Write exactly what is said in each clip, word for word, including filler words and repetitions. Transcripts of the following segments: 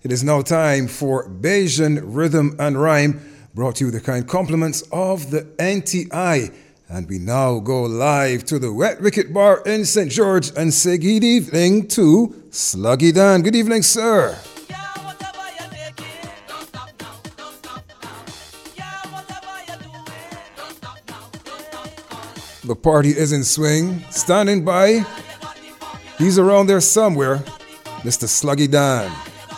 It is now time for Bayesian Rhythm and Rhyme, brought to you with the kind compliments of the N T I. And we now go live to the Wet Wicket Bar in Saint George and say good evening to Sluggy Dan. Good evening, sir. The party is in swing. Standing by, he's around there somewhere, Mister Sluggy Dan.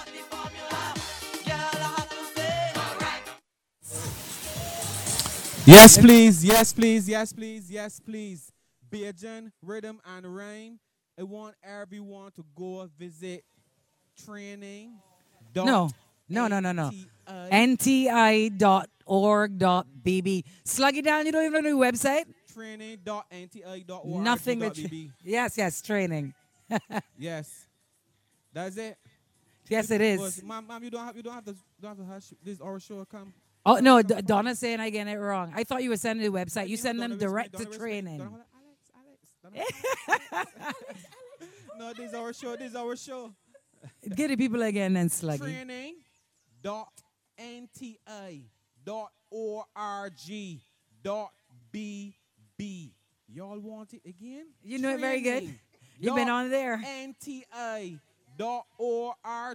Yes, please. Yes, please. Yes, please. Yes, please. Bayesian Rhythm and Rhyme. I want everyone to go visit training. No, no, no, no, no. N T I dot org dot B B. Sluggy Dan, you don't even know the website? training dot N T I dot org. Nothing that you, yes, yes, training. Yes. That's it. Yes, it is. Mom, mom, you don't have you don't have to don't have to hush this our show come. Oh no, D- Donna's saying I get it wrong. I thought you were sending the website. You send them direct to training. Alex, Alex. No, this is our show. This is our show. Get the people again and Sluggy. Training dot N T I dot org dot B B. Y'all want it again? You know it very good. You've been on there. N T I dot org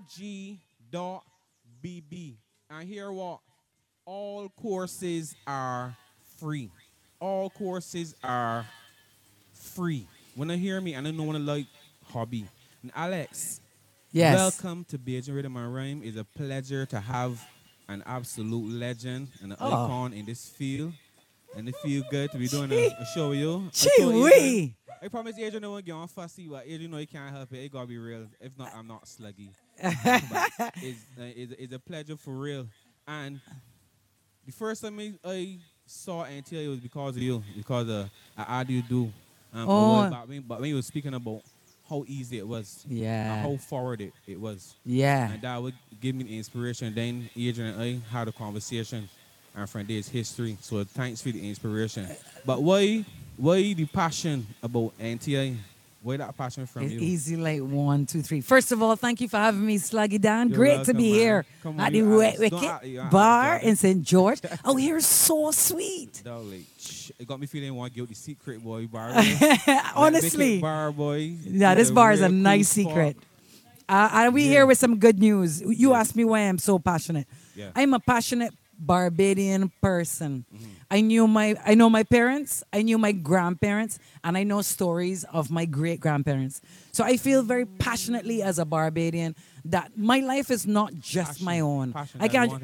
dot B B. And here what? All courses are free. All courses are free. When I hear me, and I know when I like hobby. And Alex, yes. Welcome to Bayesian Rhythm and Rhyme. It's a pleasure to have an absolute legend and an oh. icon in this field. And it feels good to be doing a, a show with you. Gee-wee. I promise Adrian no one get on fussy, but Adrian know he can't help it. It gotta be real. If not, I'm not Sluggy. it's, uh, it's, it's a pleasure for real. And the first time I, I saw N T I was because of you, because of uh, how do you do. Um, oh. But when, but when you were speaking about how easy it was, yeah, and how forward it, it was, yeah, and that would give me the inspiration. Then Adrian and I had a conversation, and from there's history. So thanks for the inspiration. But why, why the passion about N T I? Where that passion from it's you? Easy like one, two, three. First of all, thank you for having me, Sluggy Dan. You're Great welcome, to be man. here Come at on, the Wet Wicket Bar in Saint George. Oh, here is so sweet. Like, it got me feeling one guilty secret boy bar. Honestly, bar boy. Yeah, this bar is a nice cool secret. Uh, and we yeah. here with some good news. You yeah. asked me why I'm so passionate. Yeah. I'm a passionate Barbadian person. Mm-hmm. I knew my, I know my parents, I knew my grandparents, and I know stories of my great grandparents. So I feel very passionately as a Barbadian that my life is not just passion. my own. Passion I can't.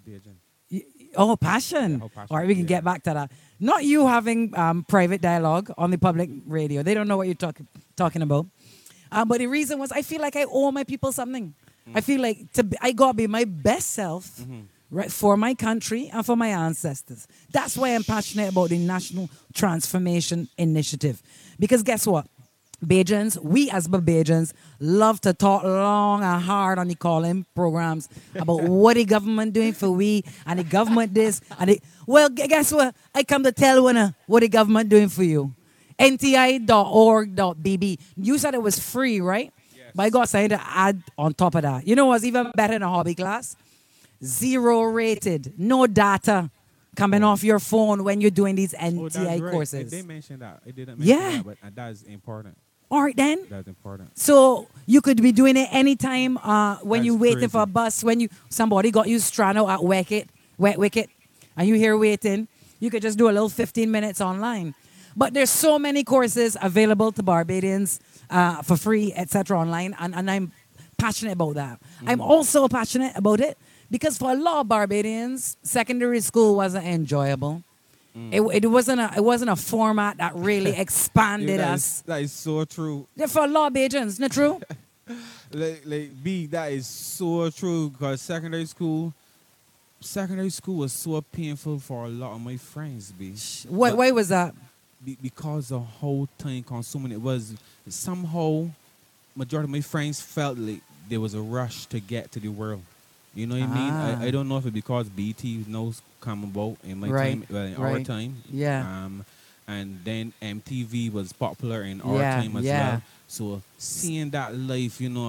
Y- oh, passion. Yeah, passion. All right, we can yeah. get back to that. Not you having um, private dialogue on the public radio. They don't know what you're talk- talking about. Um, but the reason was I feel like I owe my people something. Mm. I feel like to be, I gotta be my best self. Mm-hmm. Right, for my country and for my ancestors. That's why I'm passionate about the National Transformation Initiative. Because guess what? Bajans, we as Bajans love to talk long and hard on the call-in programs about what the government doing for we and the government this and the, well, guess what? I come to tell you what the government doing for you. N T I dot org dot B B. You said it was free, right? Yes. But I got something to add on top of that. You know what's even better in a hobby class? Zero rated, no data coming off your phone when you're doing these N T I oh, right. courses. They mentioned that. It didn't mention yeah. that, but uh, that is important. All right, then. That's important. So you could be doing it anytime uh, when That's you're waiting crazy. for a bus, when you somebody got you stranded at Wicket, Wet Wicket, and you here waiting. You could just do a little fifteen minutes online. But there's so many courses available to Barbadians uh, for free, et cetera online, and, and I'm passionate about that. Mm. I'm also passionate about it because for a lot of Barbadians, secondary school wasn't enjoyable. Mm. It, it wasn't a it wasn't a format that really expanded yeah, that us. Is, that is so true. Yeah, for a lot of Bajans, isn't it true? like, like B, that is so true because secondary school, secondary school was so painful for a lot of my friends. B. Why, why was that? Be, because the whole time consuming it was somehow majority of my friends felt like there was a rush to get to the world. You know what ah. I mean? I, I don't know if it's because B T knows come about in my right. time, well, in right. our time. Yeah. Um, and then M T V was popular in our yeah. time as yeah. well. So seeing that life, you know, like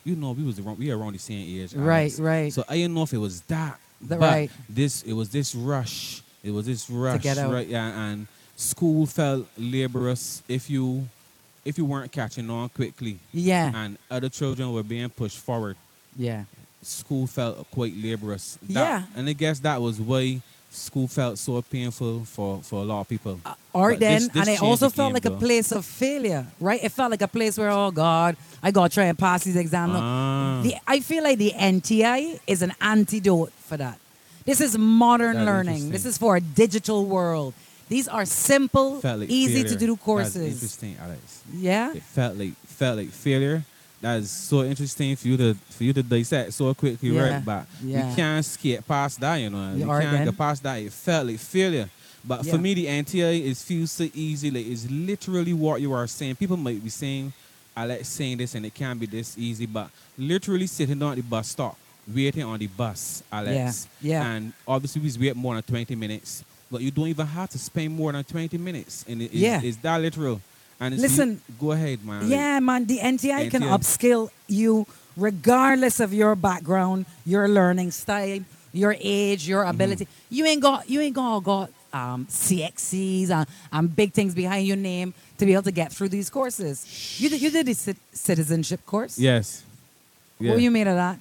you know, we was around, we around the same age. Right, Alex. right. So I didn't know if it was that, The- but right. this it was this rush. It was this rush, get out. right? Yeah, and school felt laborious if you if you weren't catching on quickly, Yeah. and other children were being pushed forward. Yeah. School felt quite laborious. That- Yeah. and I guess that was why school felt so painful for, for a lot of people. Or But then, this- this and it changed also the felt game, like a though. place of failure, right? It felt like a place where, oh God, I gotta try and pass these exams. No, Ah. The, I feel like the N T I is an antidote for that. This is modern That's learning. interesting. This is for a digital world. These are simple, Felt like easy failure. to do That's courses. interesting, Alex. Yeah. It felt like felt like failure. That is so interesting for you to for you to dissect so quickly, Yeah, right? But yeah. you can't skate past that, you know. You Or can't then- get past that. It felt like failure. But Yeah. for me, the N T I is feels so easy. Like it's literally what you are saying. People might be saying, Alex saying this and it can't be this easy, but literally sitting down at the bus stop, waiting on the bus, Alex. Yeah, yeah. And obviously we wait more than twenty minutes. But you don't even have to spend more than twenty minutes. And it is Yeah. it's that literal. And it's Listen, go ahead, man. Like, Yeah, man, the N T I can N T I. upskill you regardless of your background, your learning style, your age, your ability. Mm-hmm. You ain't got you ain't gonna got um, C X Cs and, and big things behind your name to be able to get through these courses. You did you did the cit- citizenship course. Yes. Yeah. What you made of that?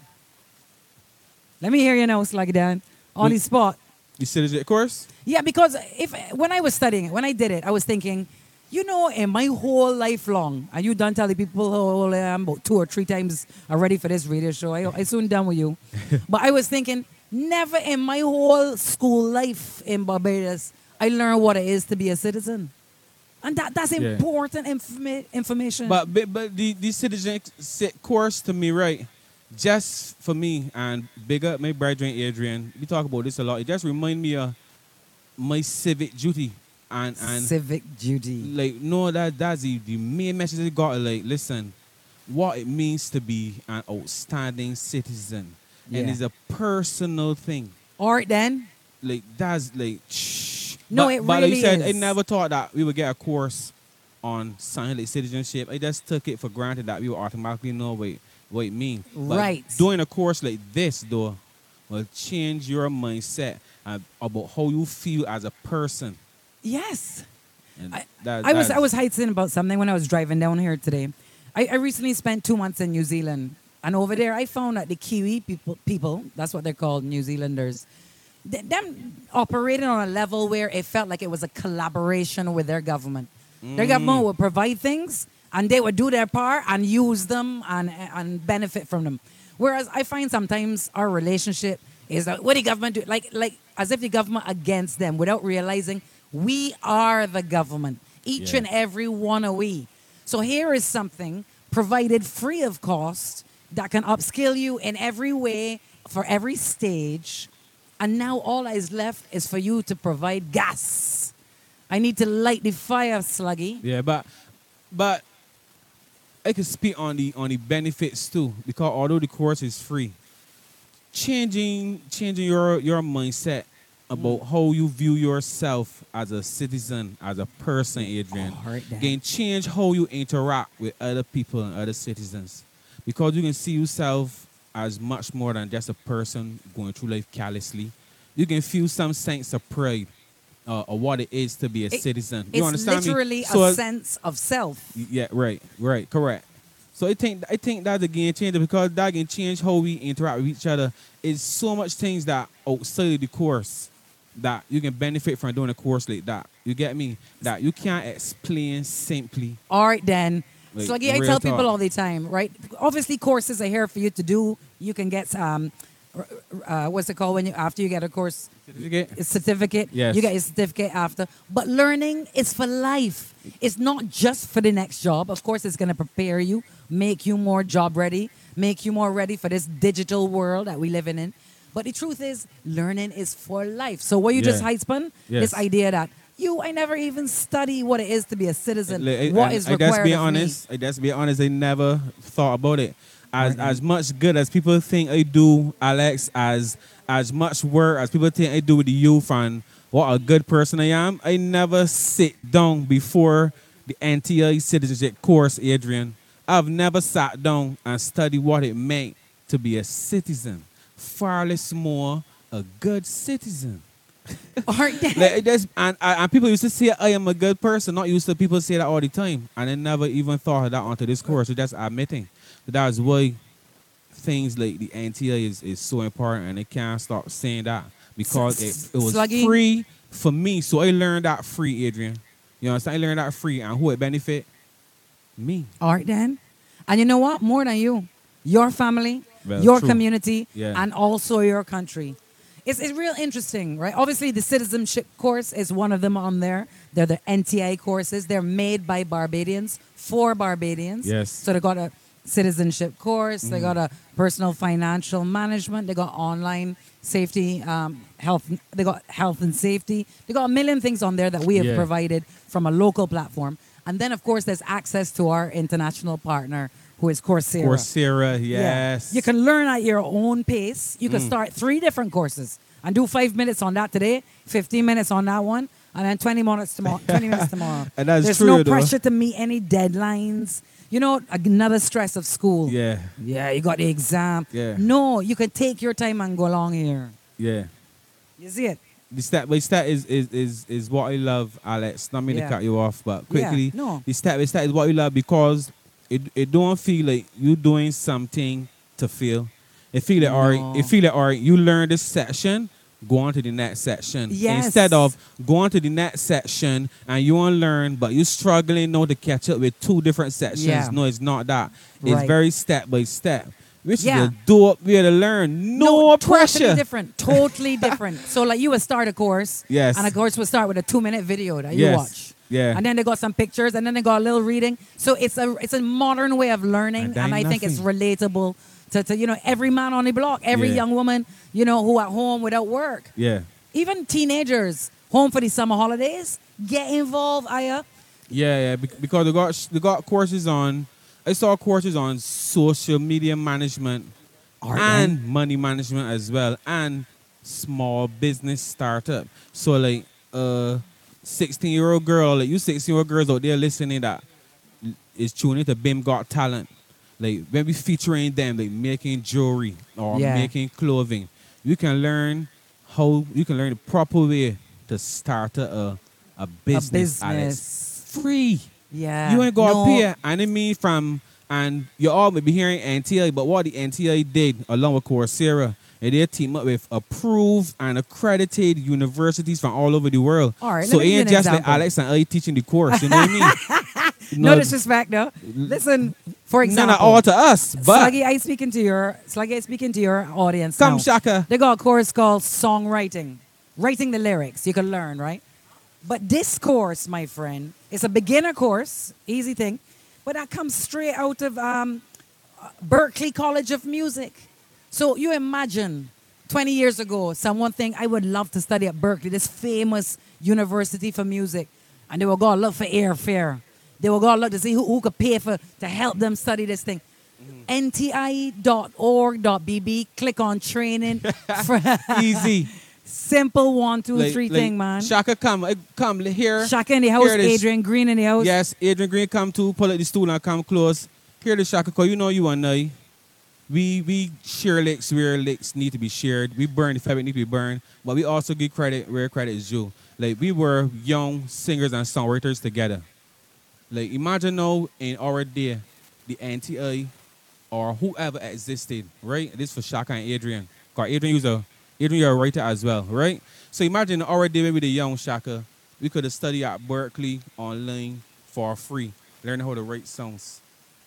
Let me hear you now, Sluggy Dan, on We- the spot. You citizenship course? Yeah, because if when I was studying it, when I did it, I was thinking, you know, in my whole life long, and you done tell the people how old I am about two or three times already for this radio show. I, I soon done with you. But I was thinking, never in my whole school life in Barbados, I learned what it is to be a citizen. And that, that's Yeah. important informa- information. But but, but the, the citizenship course to me, right? Just for me and big up my brethren Adrian, we talk about this a lot. It just remind me of my civic duty and and civic duty. like no that that's the, the main message I got. Like listen, what it means to be an outstanding citizen, and Yeah. it's a personal thing. All right, then. Like that's like shh. No, but, it but like you really said, is. I never thought that we would get a course on something like citizenship. I just took it for granted that we would automatically know what it, what it means. But Right. doing a course like this though will change your mindset uh, about how you feel as a person. Yes. And I, that, I was that's- I was heightened about something when I was driving down here today. I, I recently spent two months in New Zealand, and over there I found that the Kiwi people, people that's what they're called, New Zealanders, th- them operating on a level where it felt like it was a collaboration with their government. Their government would provide things, and they would do their part and use them and and benefit from them. Whereas I find sometimes our relationship is like, what the government do, like like as if the government against them without realizing we are the government, each Yeah. and every one of we. So here is something provided free of cost that can upskill you in every way for every stage. And now all that is left is for you to provide gas. I need to light the fire, Sluggy. Yeah, but but I could speak on the on the benefits too, because although the course is free, changing changing your your mindset about Mm. how you view yourself as a citizen, as a person, Adrian, All right, then. can change how you interact with other people and other citizens, because you can see yourself as much more than just a person going through life callously. You can feel some sense of pride uh, of what it is to be a It- citizen. You It's understand me? literally So a as- sense of self. yeah, right, right, correct. So I think I think that's a game changer, because that can change how we interact with each other. It's so much things that outside of the course that you can benefit from doing a course like that. You get me? That you can't explain simply. All right, then. Like, Sluggy, I real tell people talk. all the time, right? Obviously, courses are here for you to do. You can get um, r- uh, what's it called when you after you get a course Certificate? a certificate. Yes. You get your certificate after. But learning is for life. It's not just for the next job. Of course, it's going to prepare you, make you more job ready, make you more ready for this digital world that we live in. But the truth is, learning is for life. So what you just Yeah. high spun, Yes. this idea that you, I never even study what it is to be a citizen. Like, I- what I- is I required just be of me. honest. I just be honest. I never thought about it. As Right. as much good as people think I do, Alex, as as much work as people think I do with the youth and what a good person I am, I never sit down before the N T I citizenship course, Adrian, I've never sat down and studied what it meant to be a citizen. Far less more a good citizen. Art Dan. Like, there's- and, and and people used to say I am a good person. Not used to people say that all the time. And I never even thought of that onto this course. So that's admitting. So that's why things like the N T I is, is so important, and they can't stop saying that because it, it was Sluggy. free for me. So I learned that free, Adrian. You understand? I learned that free, and who it benefit? Me. Art Dan. And you know what? More than you. Your family, Well, your true. community, Yeah. and also your country. It's, it's real interesting, right? Obviously, the citizenship course is one of them on there. They're the N T I courses. They're made by Barbadians for Barbadians. Yes. So they got a citizenship course. They got a personal financial management. They got online safety, um, health. They got health and safety. They got a million things on there that we have Yeah. provided from a local platform. And then, of course, there's access to our international partner, who is Coursera. Coursera, Yeah. yes. You can learn at your own pace. You can start three different courses and do five minutes on that today, fifteen minutes on that one, and then twenty minutes tomorrow. twenty minutes tomorrow. And that's There's true, no though. pressure to meet any deadlines. You know, another stress of school. Yeah, Yeah, you got the exam. Yeah. No, you can take your time and go along here. yeah. You see it? The step by step is, is, is, is what I love, Alex. Not mean Yeah. to cut you off, but quickly, Yeah, no. the step by step is what we love because it it don't feel like you doing something to feel. It feel like all No. right. It feel like all right. You learn this section, go on to the next section. Yes. Instead of going to the next section and you want to learn, but you're struggling now to catch up with two different sections. Yeah. No, it's not that. It's Right. very step by step. Which Yeah. is a dope way to learn. No, pressure. Totally different. Totally different. So, like, you would start a course. Yes. And a course would start with a two-minute video that you Yes. watch. Yeah. And then they got some pictures, and then they got a little reading. So it's a it's a modern way of learning, And and, that I ain't think it's nothing. relatable to, to you know every man on the block, every Yeah. young woman, you know, who at home without work, Yeah. even teenagers home for the summer holidays. Get involved, Aya. Yeah, yeah, bec- because they got they got courses on. I saw courses on social media management Alright, and money management as well, and small business startup. So like, uh, sixteen year old girl, like you sixteen year old girls out there listening that is tuning to B I M Got Talent. Like when we featuring them, like making jewelry or Yeah. making clothing, you can learn how you can learn the proper way to start a a, a business. a Alex. business. Free. Yeah. You ain't got no, to pay an enemy from, and you all may be hearing N T I, but what the N T I did along with Coursera, and they team up with approved and accredited universities from all over the world. All right, so let it me give ain't you an just like example. Alex and I teaching the course, you know what I mean? No disrespect, though. Listen, for None example, at all to us, but Sluggy, I speaking to your Sluggy, I speaking to your audience. come now. Shaka. They got a course called songwriting, writing the lyrics. You can learn, right? But this course, my friend, is a beginner course, easy thing, but that comes straight out of um, Berkeley College of Music. So you imagine twenty years ago, someone think I would love to study at Berkeley, this famous university for music, and they will go look for airfare. They will go look to see who, who could pay for to help them study this thing. N T I dot org dot B B. Click on training. Easy. Simple one, two, Like- three like, thing, man. Shaka, come, eh, come here. Shaka in the house, Here it is. Adrian Green in the house. Yes, Adrian Green come too. Pull out the stool and come close. Here the Shaka, cause you know you and I. We we share licks where licks need to be shared. We burn the fabric need to be burned, but we also give credit where credit is due. Like we were young singers and songwriters together. Like imagine now in our day, the N T I or whoever existed, right? This for Shaka and Adrian. Cause Adrian was a Adrian you're a writer as well, right? So imagine in our day maybe the young Shaka, we could have studied at Berkeley online for free, learning how to write songs.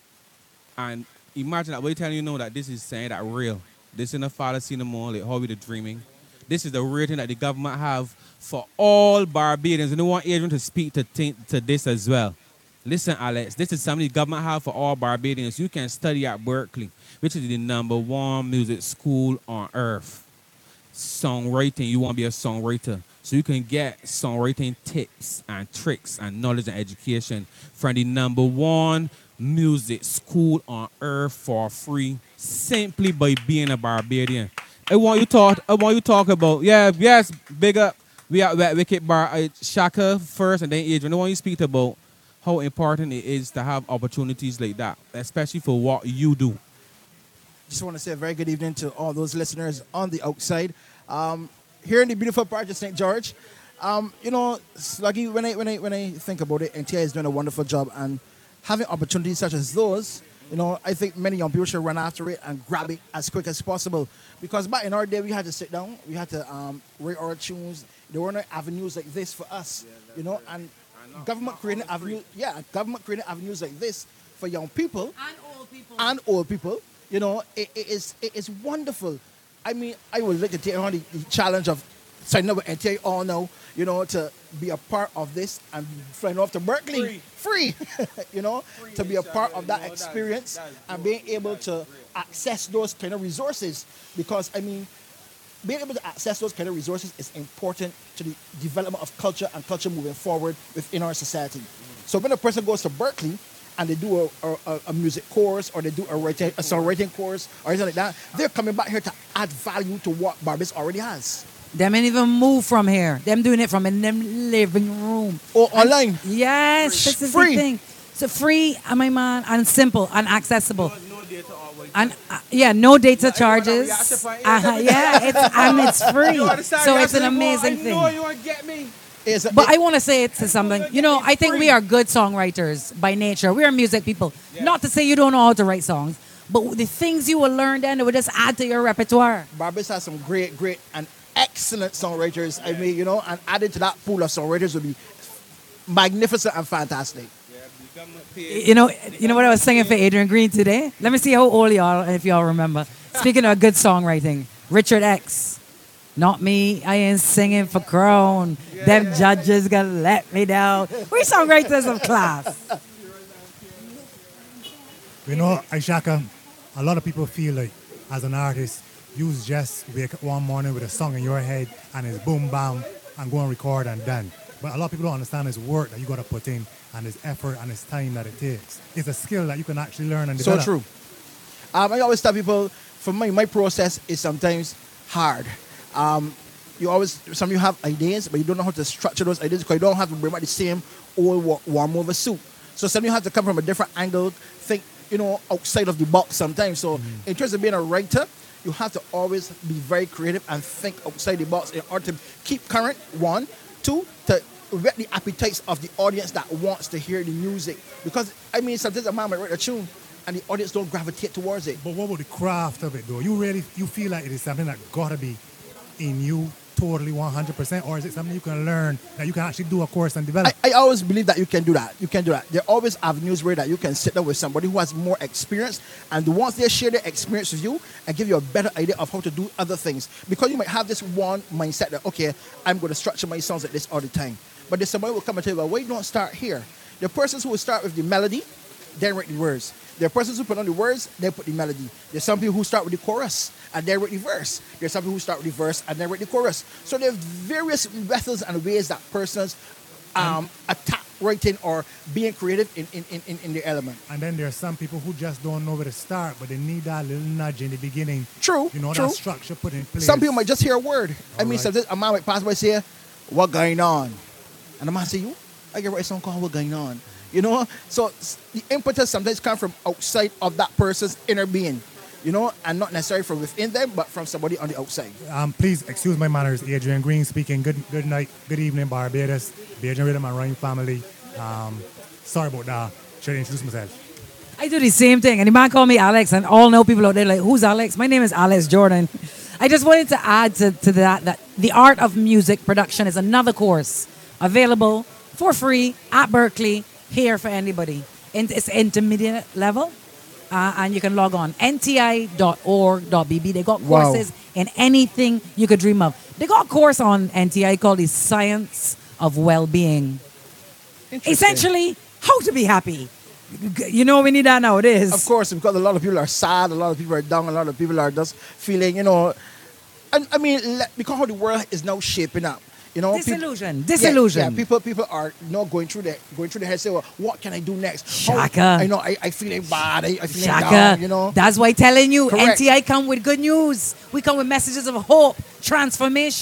And imagine that we're telling you know that this is saying that real. This is a fallacy no more, like how we the dreaming. This is the real thing that the government have for all Barbadians. And I want Adrian to speak to, think, to this as well. Listen, Alex, this is something the government have for all Barbadians. You can study at Berkeley, which is the number one music school on earth. Songwriting, you want to be a songwriter. So you can get songwriting tips and tricks and knowledge and education from the number one music school on earth for free, simply by being a Barbadian. I want you talk. I want you talk about yeah, yes, big up. We are at Wicked Bar. Uh, Shaka first, and then Adrian. I want you to speak about how important it is to have opportunities like that, especially for what you do. Just want to say a very good evening to all those listeners on the outside. Um, here in the beautiful part of Saint George, um, you know, Sluggy, when I, when, I, when I think about it, N T I is doing a wonderful job, and having opportunities such as those, you know, I think many young people should run after it and grab it as quick as possible. Because back in our day, we had to sit down, we had to um, rate our tunes. There were no avenues like this for us, yeah, you know, and government creating avenues, yeah, government creating avenues like this for young people And old people. and old people. You know, it, it is it is wonderful. I mean, I would like to take on the, the challenge of signing up with N T I all now, you know, to be a part of this and flying off to Berkeley. Free. Free. you know, Free to be a part of that experience that's, that's and being able to access those kind of resources. Because, I mean, being able to access those kind of resources is important to the development of culture and culture moving forward within our society. Mm. So when a person goes to Berkeley, and they do a, a, a music course, or they do a, writing, a songwriting course, or anything like that, they're coming back here to add value to what Barbados already has. Them ain't even move from here. Them doing it from in them living room. Or online. Yes, this is Free. the thing. So free, uh, my man, and simple, and accessible. And uh, yeah, no data charges. Uh-huh, yeah, it's, and it's free. So it's an amazing thing. I know you want to get me. Is But I want to say it to something. You know, I think we are good songwriters by nature. We are music people. Yeah. Not to say you don't know how to write songs, but the things you will learn then, it will just add to your repertoire. Barbados has some great, great, and excellent songwriters. I mean, you know, and added to that pool of songwriters would be magnificent and fantastic. You know, you know what I was singing for Adrian Green today? Let me see how old y'all, if y'all remember. Speaking of good songwriting, Richard X. Not me, I ain't singing for crown. Yeah. Them judges gonna let me down. We songwriters of class. You know, Ishaka, a lot of people feel like, as an artist, you just wake up one morning with a song in your head and it's boom, bam, and go and record and done. But a lot of people don't understand this work that you got to put in and this effort and this time that it takes. It's a skill that you can actually learn and develop. So true. Um, I always tell people, for me, my process is sometimes hard. Um, you always, some of you have ideas, but you don't know how to structure those ideas because you don't have to bring back the same old warm over soup. So some of you have to come from a different angle, think, you know, outside of the box sometimes. So mm-hmm. in terms of being a writer, you have to always be very creative and think outside the box in order to keep current, one. Two, to whet the appetites of the audience that wants to hear the music. Because, I mean, sometimes a man might write a tune and the audience don't gravitate towards it. But what about the craft of it, though? You really, you feel like it is something that got to be in you totally one hundred percent, or is it something you can learn that you can actually do a course and develop? I, I always believe that you can do that. You can do that. There are always avenues where that you can sit down with somebody who has more experience, and once they share their experience with you and give you a better idea of how to do other things. Because you might have this one mindset that, okay, I'm going to structure my songs like this all the time. But there's somebody who will come and tell you, well, why don't start here? There are persons who will start with the melody, then write the words. There are persons who put on the words, then put the melody. There's some people who start with the chorus and then write the verse. There's some people who start with the verse and then write the chorus. So there are various methods and ways that persons um, attack writing or being creative in, in, in, in their element. And then there are some people who just don't know where to start, but they need that little nudge in the beginning. True, You know, true. that structure put in place. Some people might just hear a word. All I mean, right. sometimes a man might pass by and say, what going on? And the man say, you, I can write a song called What Going On. You know, so the impetus sometimes comes from outside of that person's inner being, you know, and not necessarily from within them, but from somebody on the outside. Um, please excuse my manners. Adrian Green speaking. Good good night, good evening, Barbados. The Adrian Rhythm and Rhyme family. Um, sorry about that. Should I introduce myself? I do the same thing. And the man called me Alex, and all know people out there like, who's Alex? My name is Alex Jordan. I just wanted to add to, to that that the art of music production is another course available for free at Berkeley. Here for anybody. It's intermediate level, uh, and you can log on N T I dot org dot B B. They got courses wow. in anything you could dream of. They got a course on N T I called the Science of Well-Being. Essentially, how to be happy. You know, we need that nowadays. Of course, because a lot of people are sad, a lot of people are down, a lot of people are just feeling, you know, and I mean, because how the world is now shaping up. You know, disillusion, people, disillusion. Yeah, yeah, people, people are you know going through the going through the head. Say, well, what can I do next? Shaka, How, I know I, I feeling bad. I, I feeling Shaka, down. You know, that's why telling you, Correct. N T I come with good news. We come with messages of hope, transformation,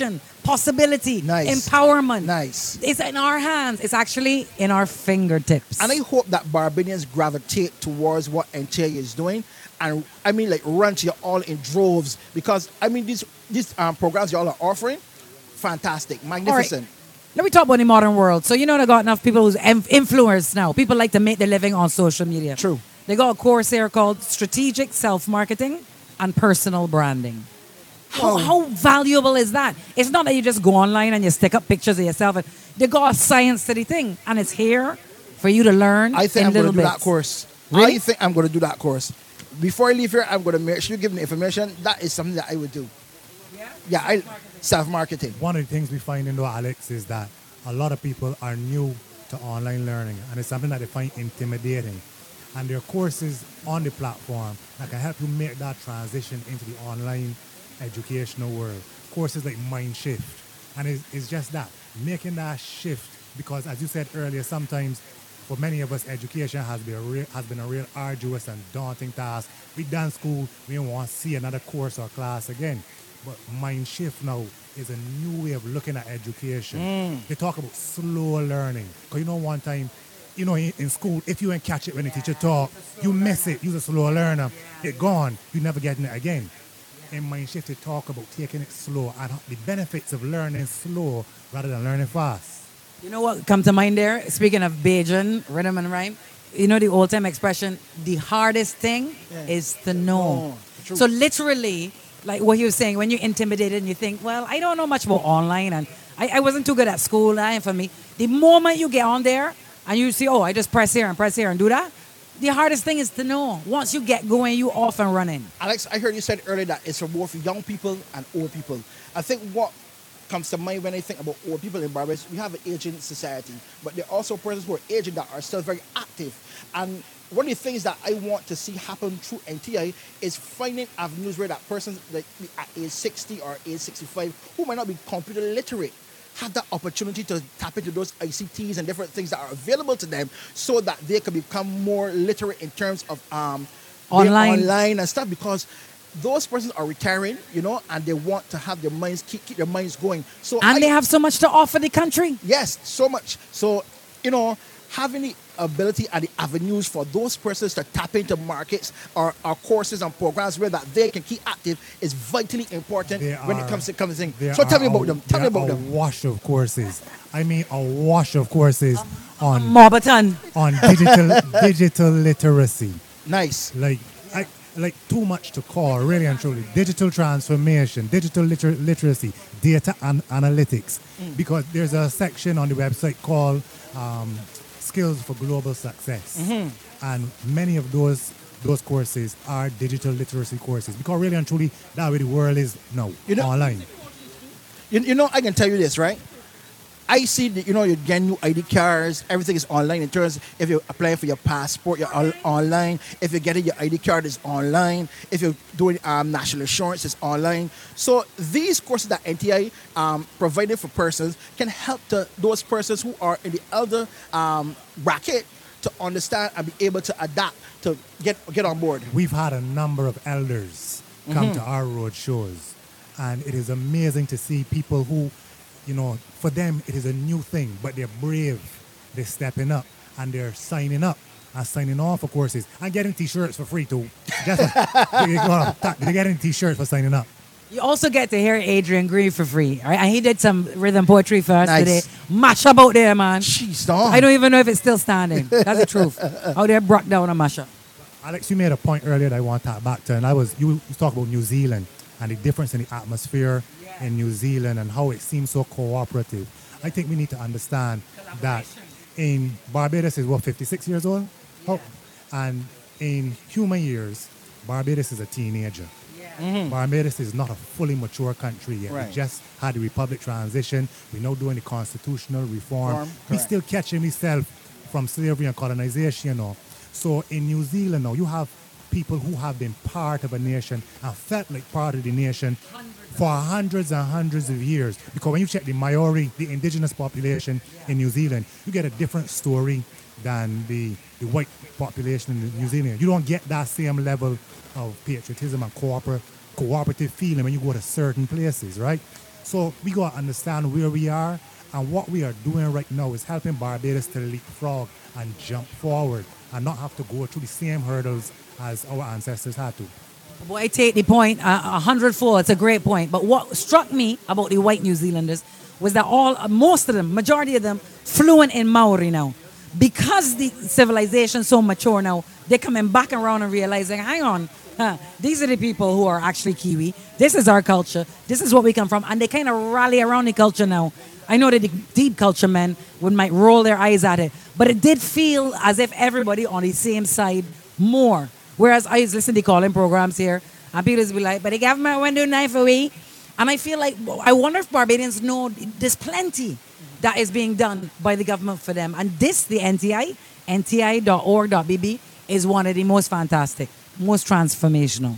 possibility, Nice. empowerment. Nice. It's in our hands. It's actually in our fingertips. And I hope that Barbadians gravitate towards what N T I is doing, and I mean, like, run to you all in droves, because I mean, these these um, programs y'all are offering, fantastic, magnificent. Let me talk about the modern world. So you know they got enough people who's em- influenced now. People like to make their living on social media. True. They got a course here called Strategic Self-Marketing and Personal Branding. How, Oh. how valuable is that? It's not that you just go online and you stick up pictures of yourself. And they got a science to the thing, and it's here for you to learn. I think in I'm going little to do bits. that course. Really? I think I'm going to do that course. Before I leave here, I'm going to make sure you give me the information. That is something that I would do. Yeah? Yeah, I self-marketing. One of the things we find in though, Alex, is that a lot of people are new to online learning, and it's something that they find intimidating. And there are courses on the platform that can help you make that transition into the online educational world. Courses like Mind Shift. And it's, it's just that, making that shift, because as you said earlier, sometimes for many of us, education has been a real, has been a real arduous and daunting task. We done school, we don't want to see another course or class again. But Mind Shift now is a new way of looking at education. They talk about slow learning. Because you know, one time, you know, in, in school, if you ain't catch it when the teacher talk, you miss it. You're a slow learner. It gone. You never getting it again. In Mind Shift, they talk about taking it slow and the benefits of learning slow rather than learning fast. You know what come to mind there? Speaking of Bajan, rhythm and rhyme, you know the old time expression, the hardest thing Yeah. is to know. Oh, true. So literally, like what he was saying, when you're intimidated and you think, well, I don't know much about online and I, I wasn't too good at school, that ain't for me. The moment you get on there and you see, oh, I just press here and press here and do that, the hardest thing is to know. Once you get going, you off and running. Alex, I heard you said earlier that it's for both young people and old people. I think what comes to mind when I think about old people in Barbados, we have an aging society, but there are also persons who are aging that are still very active. And one of the things that I want to see happen through N T I is finding avenues where that person like at age sixty or age sixty-five who might not be computer literate have that opportunity to tap into those I C Ts and different things that are available to them so that they can become more literate in terms of um, being Online. online and stuff, because those persons are retiring, you know, and they want to have their minds, keep, keep their minds going. So And I- they have so much to offer the country. Yes, so much. So, you know, having the ability and the avenues for those persons to tap into markets or, or courses and programs where that they can keep active is vitally important There when it are- comes to comes in. there So tell are me about a- them. Tell me there about are them. A wash of courses. I mean, a wash of courses on Morbiton. on digital digital literacy. Nice. Like, I, like too much to call, really and truly. Digital transformation, digital liter- literacy, data and analytics. Because there's a section on the website called um, Skills for Global Success. And many of those those courses are digital literacy courses. Because really and truly, that's where the world is now, You know- online. You, you know, I can tell you this, right? I see that, you know, you get new I D cards, everything is online in terms, if you're applying for your passport, you're on- online. If you're getting your I D card, it's online. If you're doing um, national insurance, it's online. So these courses that N T I um, provided for persons can help to those persons who are in the elder um, bracket to understand and be able to adapt to get get on board. We've had a number of elders come to our road shows, and it is amazing to see people who, you know, for them it is a new thing, but they're brave. They're stepping up and they're signing up and signing on for courses and getting t-shirts for free too. Just they're getting t-shirts for signing up. You also get to hear Adrian Green for free. All right? And he did some rhythm poetry for us Nice. today. Mash up out there, man. Jeez, dog. I don't even know if it's still standing. That's the truth. Out there broke down a mash up. Alex, you made a point earlier that I want to talk back to, and I was you, you talked about New Zealand and the difference in the atmosphere in New Zealand and how it seems so cooperative. I think we need to understand that in Barbados is what fifty-six years old, oh, and in human years, Barbados is a teenager. Barbados is not a fully mature country yet. Right. We just had the republic transition. We're now doing the constitutional reform. Reform, We correct. still catching ourselves from slavery and colonization, you know. So in New Zealand now, you have people who have been part of a nation and felt like part of the nation for hundreds and hundreds of years. Because when you check the Maori, the indigenous population in New Zealand, you get a different story than the, the white population in New Zealand. You don't get that same level of patriotism and cooper, cooperative feeling when you go to certain places, right? So we got to understand where we are, and what we are doing right now is helping Barbados to leapfrog and jump forward and not have to go through the same hurdles as our ancestors had to. Boy, I take the point uh, a hundredfold. It's a great point. But what struck me about the white New Zealanders was that all, uh, most of them, majority of them, fluent in Maori now. Because the civilization so mature now, they're coming back around and realizing, hang on, huh, these are the people who are actually Kiwi. This is our culture. This is what we come from. And they kind of rally around the culture now. I know that the deep culture men would might roll their eyes at it, but it did feel as if everybody on the same side more. Whereas I used to listen to calling programs here, and people used to be like, but the government won't do knife away. And I feel like, I wonder if Barbadians know there's plenty that is being done by the government for them. And this, the N T I, N T I dot org dot B B, is one of the most fantastic, most transformational.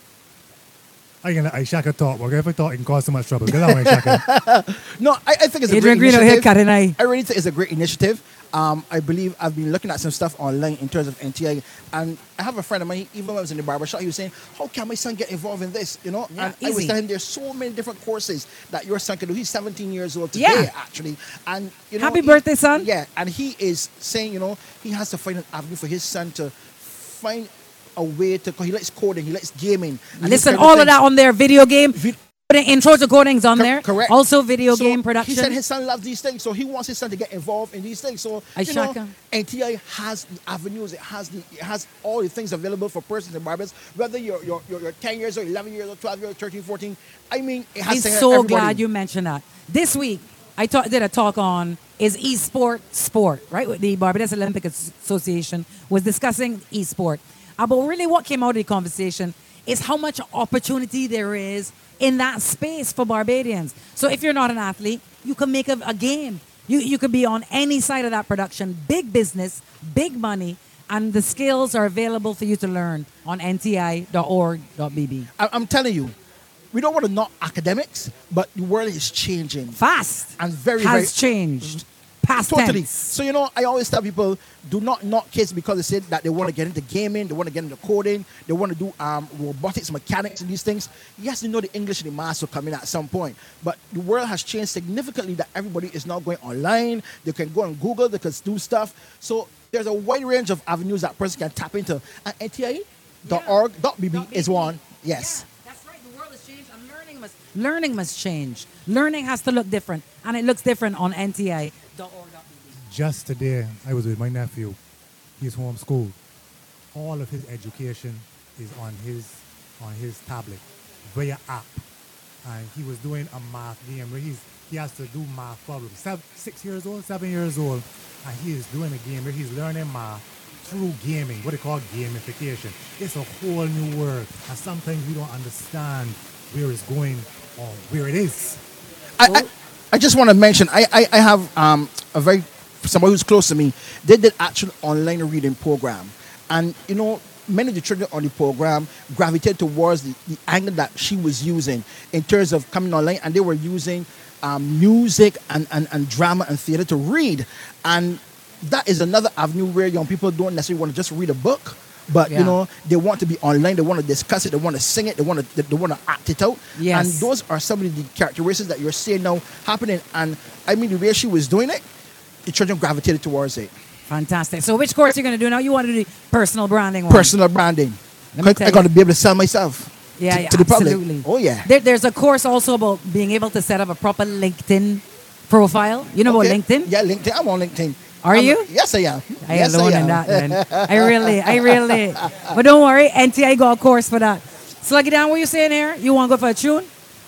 I can let Ishaka talk, but if I talk, it can cause so much trouble. Get on, Ishaka. No, I, I think it's a Adrian great Green out here initiative. cutting eye. I really think it's a great initiative. Um, I believe I've been looking at some stuff online in terms of N T I, and I have a friend of mine, even when I was in the barber shop, he was saying, how can my son get involved in this, you know? Yeah, and I was easy. telling him there's so many different courses that your son can do. He's seventeen years old today, Yeah. actually. And, you know, Happy he- birthday, son. Yeah, and he is saying, you know, he has to find an avenue for his son to find a way to, cause he likes coding, he likes gaming. and these Listen, kind all of things. that on there, video game. Vi- The intro to coding's on Cor- there. Correct. Also video So game production. He said his son loves these things, so he wants his son to get involved in these things. So you know, Ishaka. N T I has the avenues. It has the it has all the things available for persons in Barbados. Whether you're you're, you're, you're ten years or eleven years or twelve years or thirteen, fourteen. I mean, it has I'm things for so everybody. glad you mentioned that. This week, I ta- did a talk on is esport sport, right? With the Barbados Olympic Association was discussing esport. Uh, but really what came out of the conversation is how much opportunity there is in that space for Barbadians. So if you're not an athlete, you can make a, a game. You, you could be on any side of that production. Big business, big money, and the skills are available for you to learn on N T I dot org dot B B. I, I'm telling you, we don't want to knock academics, but the world is changing. Fast. And very, has very- changed. Past Totally. tense. So, you know, I always tell people, do not knock kids because they said that they want to get into gaming, they want to get into coding, they want to do um, robotics, mechanics, and these things. Yes, they know the English and the maths will come in at some point. But the world has changed significantly that everybody is now going online. They can go on Google, they can do stuff. So there's a wide range of avenues that person can tap into. And N T I dot org dot B B is one. Yes. Yeah, that's right. The world has changed and learning must learning must change. Learning has to look different. And it looks different on N T I dot org dot B B. Just today, I was with my nephew. He's homeschooled. All of his education is on his on his tablet via app, and he was doing a math game where he's he has to do math problems. Seven, six years old, seven years old, and he is doing a game where he's learning math through gaming, what they call gamification. It's a whole new world, and sometimes we don't understand where it's going or where it is. I, I, I just want to mention, I, I, I have um, a very, somebody who's close to me, they did actual online reading program. And, you know, many of the children on the program gravitated towards the, the angle that she was using in terms of coming online. And they were using um, music and, and, and drama and theater to read. And that is another avenue where young people don't necessarily want to just read a book. But, Yeah. you know, they want to be online. They want to discuss it. They want to sing it. They want to, they want to act it out. Yes. And those are some of the characteristics that you're seeing now happening. And, I mean, the way she was doing it, the children gravitated towards it. Fantastic. So which course are you going to do now? You want to do the personal branding one? Personal branding. Let me I, tell I got to you. be able to sell myself Yeah, to, yeah, to the public. absolutely. Oh, yeah. There, there's a course also about being able to set up a proper LinkedIn profile. You know Okay. about LinkedIn? Yeah, LinkedIn. I'm on LinkedIn. Are I'm- you? Yes, I am. I yes, alone I am. in that then. I really, I really. But don't worry, N T I got a course for that. Slug it down, what you saying here? You want to go for a tune?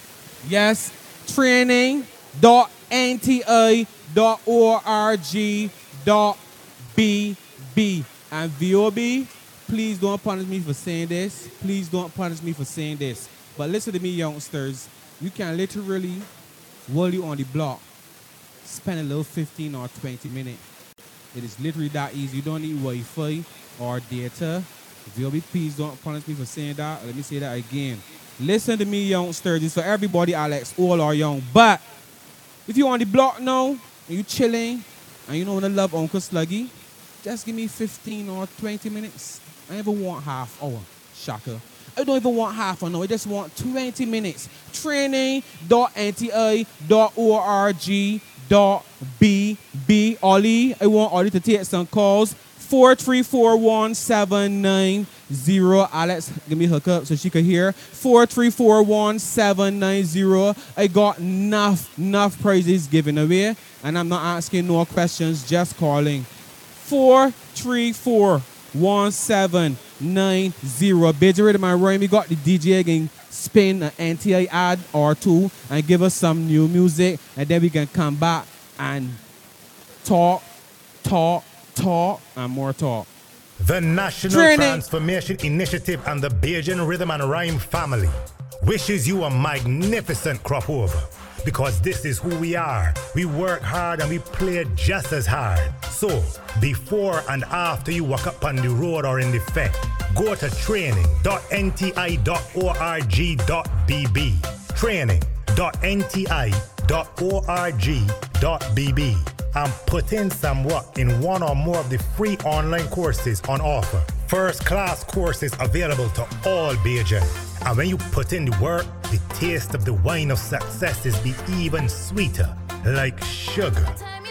Yes, training dot N T I dot org dot B B. And V O B, please don't punish me for saying this. Please don't punish me for saying this. But listen to me, youngsters. You can literally, while you on the block, spend a little fifteen or twenty minutes. It is literally that easy. You don't need Wi-Fi or data. V O B, please don't punish me for saying that. Let me say that again. Listen to me, youngsters. It's for everybody, Alex, all are young. But if you on the block now, and you chilling, and you know when I love Uncle Sluggy, just give me fifteen or twenty minutes. I never want half hour, Shaka. I don't even want half an hour. I just want twenty minutes. training dot N T I dot org dot B B. Ollie, I want Ollie to take some calls. four three four one seven nine zero. Alex, give me a hookup so she could hear. four three four one seven nine zero. I got enough, enough prizes given away. And I'm not asking no questions, just calling. four three four one seven nine zero. Busy Rhythm and Rhyme. We got the D J again spin an N T I ad or two and give us some new music. And then we can come back and talk, talk, talk, and more talk. The National Training. Transformation Initiative and the Bajan Rhythm and Rhyme family wishes you a magnificent crop over, because this is who we are. We work hard and we play just as hard. So, before and after you walk up on the road or in the fair, go to training dot N T I dot org dot B B. training dot N T I dot org dot B B. and put in some work in one or more of the free online courses on offer. First class courses available to all Bajan. And when you put in the work, the taste of the wine of success is be even sweeter, like sugar.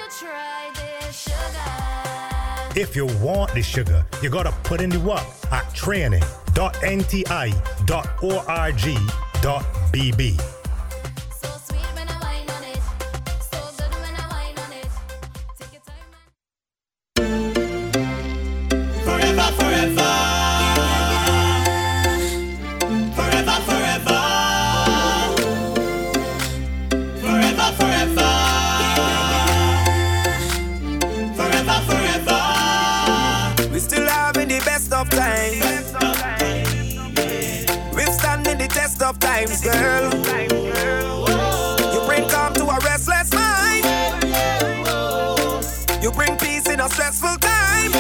If you want the sugar, you gotta put in the work at training dot N T I dot org dot B B. Of times, girl. You bring calm to a restless mind. You bring peace in a stressful time.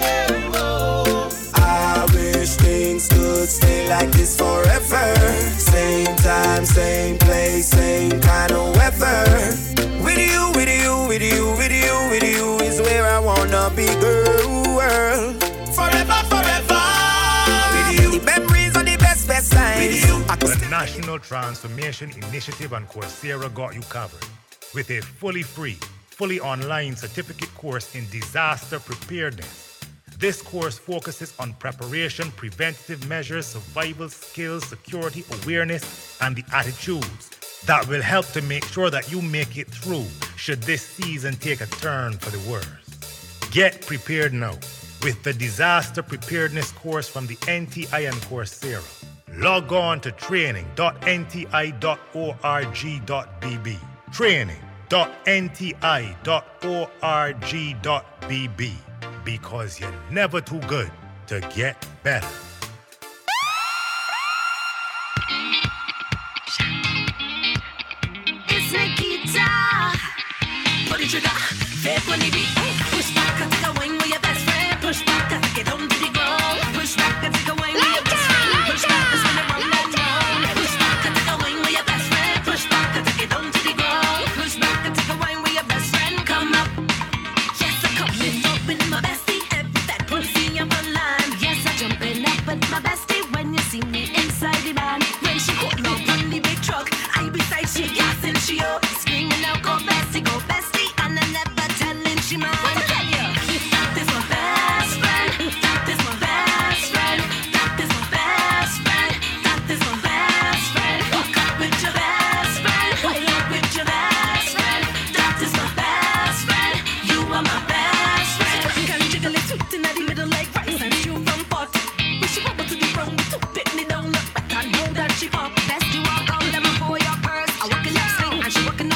I wish things could stay like this forever. Same time, same place, same kind of weather. With you, with you, with you, with you, with you is where I wanna be, girl. Forever, forever. With you, the memories are the best, best times. With you. The National Transformation Initiative and Coursera got you covered with a fully free, fully online certificate course in disaster preparedness. This course focuses on preparation, preventative measures, survival skills, security awareness, and the attitudes that will help to make sure that you make it through should this season take a turn for the worse. Get prepared now with the disaster preparedness course from the N T I and Coursera. Log on to training dot N T I dot org dot B B. training dot N T I dot org dot B B. Because you're never too good to get better. It's Nikita. Put it trigger, fair on the beat. Push back and take a wing with your best friend. Push back and take it down to the ground. Push back and take a wing with your best friend. Push back and spin it round and round. Push back and take a wing with your best friend. Push back and take it down to the ground. Push back and take a wing with your best friend. Come up. Yes, I come lift up with my bestie. Every that pussy up online. Yes, I jumping up with my bestie when you see me inside the van. When she hold up on the big truck, I beside she gas and she up. Screaming out, go bestie, go bestie. And I never telling she mine. What I tell you? That is my best friend. That is my best friend. That is my best friend. That is my best friend. Walk up with your best friend. Wild up with your best friend. That is my best friend. You are my best friend. She can jiggle it sweet in the middle like rice and stew from pot. When she wobble to the ground, we took it me down. Look back and know that she pop. Best you walk on them for your purse. I walk in your sling and she walking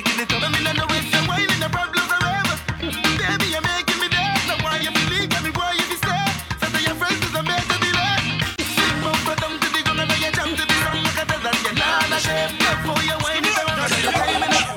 breaking it up. I mean, I know it's a wine and the problems are ever. Baby, you're making me dead. Now why you believe me, boy, you be sad. So to your friends, it's a better delay. Sing more, but down to the gun, and you jump to the song like a desert. You're not ashamed. Before you wine it around, you're timing it.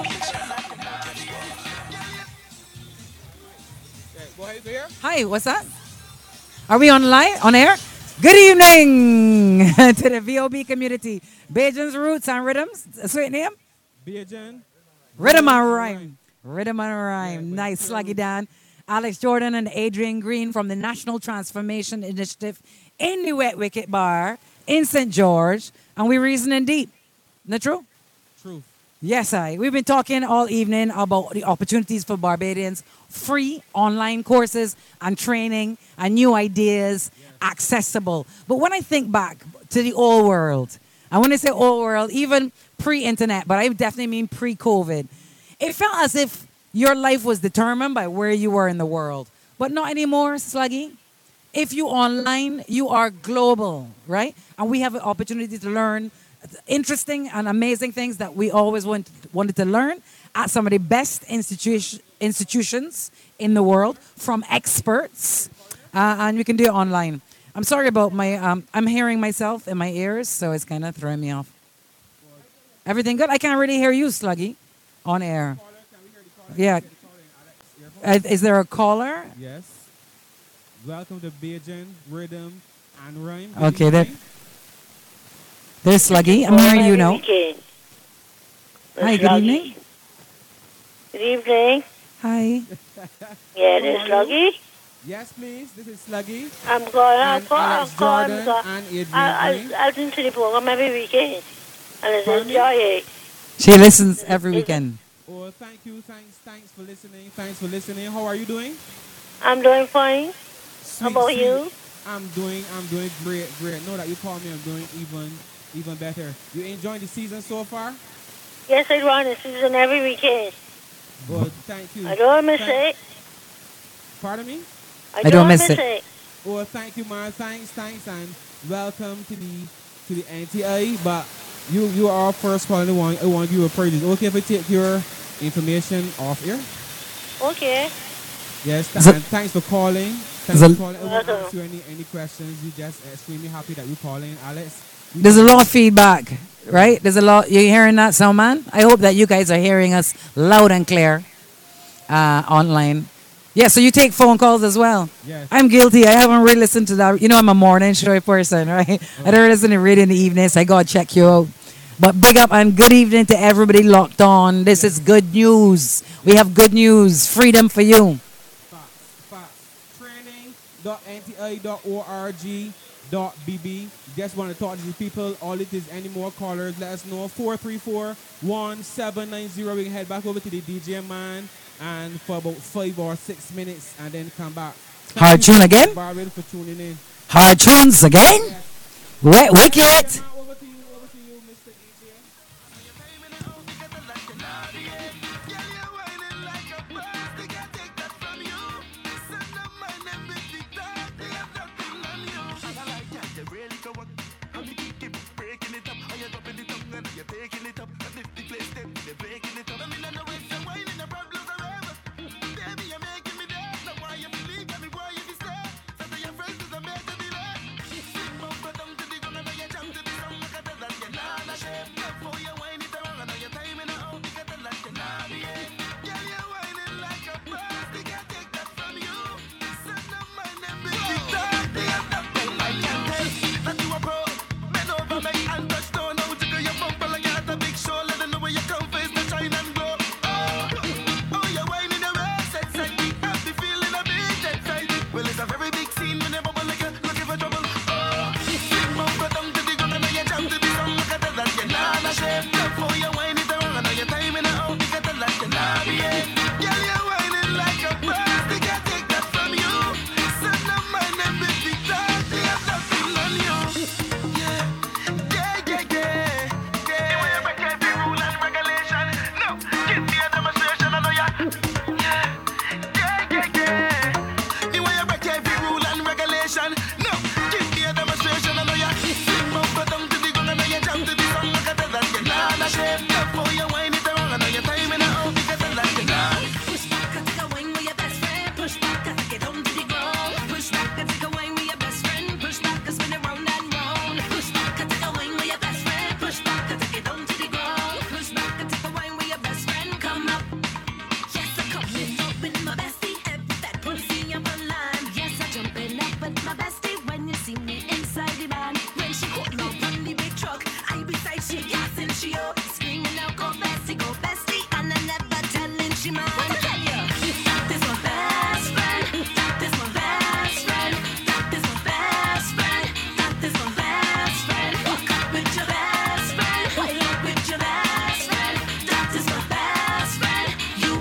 Go ahead, here. Hi, what's that? Are we on live, on air? Good evening to the V O B community. Bajan's Roots and Rhythms. Sweet name? Bajan. Rhythm and Rhyme. Rhythm and Rhyme. Nice, Sluggy Dan. Alex Jordan and Adrian Green from the National Transformation Initiative in the Wet Wicket Bar in Saint George. And we reasoning deep. Isn't that true? Truth. Yes, I. We've been talking all evening about the opportunities for Barbadians, free online courses and training and new ideas, accessible. But when I think back to the old world, and when I say old world, even pre-internet, but I definitely mean pre-COVID, it felt as if your life was determined by where you were in the world. But not anymore, Sluggy. If you online, you are global, right? And we have an opportunity to learn interesting and amazing things that we always want, wanted to learn at some of the best institution, institutions in the world from experts, uh, and we can do it online. I'm sorry about my, um, I'm hearing myself in my ears, so it's kind of throwing me off. Everything good? I can't really hear you, Sluggy, on air. Yeah. Uh, is there a caller? Yes. Welcome to Bajan Rhythm and Rhyme. Okay, there. There's Sluggy. I'm hearing you now. Hi, good evening. Good evening. Hi. Yeah, this is Sluggy. Yes, please. This is Sluggy. I'm going, I'm And going, I'm Alex going. Jordan I'm and Adrian I, Green. I, I listen to the program every weekend. And I Pardon me? enjoy it. She listens every weekend. Oh, thank you. Thanks. Thanks for listening. Thanks for listening. How are you doing? I'm doing fine. Sweet, How about sweet. you? I'm doing. I'm doing great. Great. Know that you called me. I'm doing even, even better. You enjoying the season so far? Yes, I run the season every weekend. Oh, thank you. I don't miss Thank- it. Pardon me? I, I don't miss it. Oh, thank you, man. Thanks, thanks, and welcome to the to the N T I. But you you are first calling. I want I want you a praise. Is it okay if I take your information off here? Okay. Yes. Is it- and thanks for calling. Thanks Is for it- calling. I won't Welcome. ask you any any questions. You just extremely happy that you're calling, Alex. You There's a can- lot of feedback, right? There's a lot. You're hearing that, so man? I hope that you guys are hearing us loud and clear uh, online. Yeah, so you take phone calls as well. Yes. I'm guilty. I haven't really listened to that. You know, I'm a morning show person, right? I don't listen to radio in the evenings. I gotta check you out. But big up and good evening to everybody locked on. This is good news. We have good news. Freedom for you. Facts, facts. Training dot N T I dot org dot B B. Just want to talk to the people. All it is, any more callers, let us know. four three four, one seven nine zero. We can head back over to the D J man and for about five or six minutes and then come back. Thank Hard you tune again? Barbados for tuning in. Hard tunes again. Wet wicket. Over to you, over to you, Mister D J. Your friends is a better delay. Sing more, but don't do the gun, and you jump to the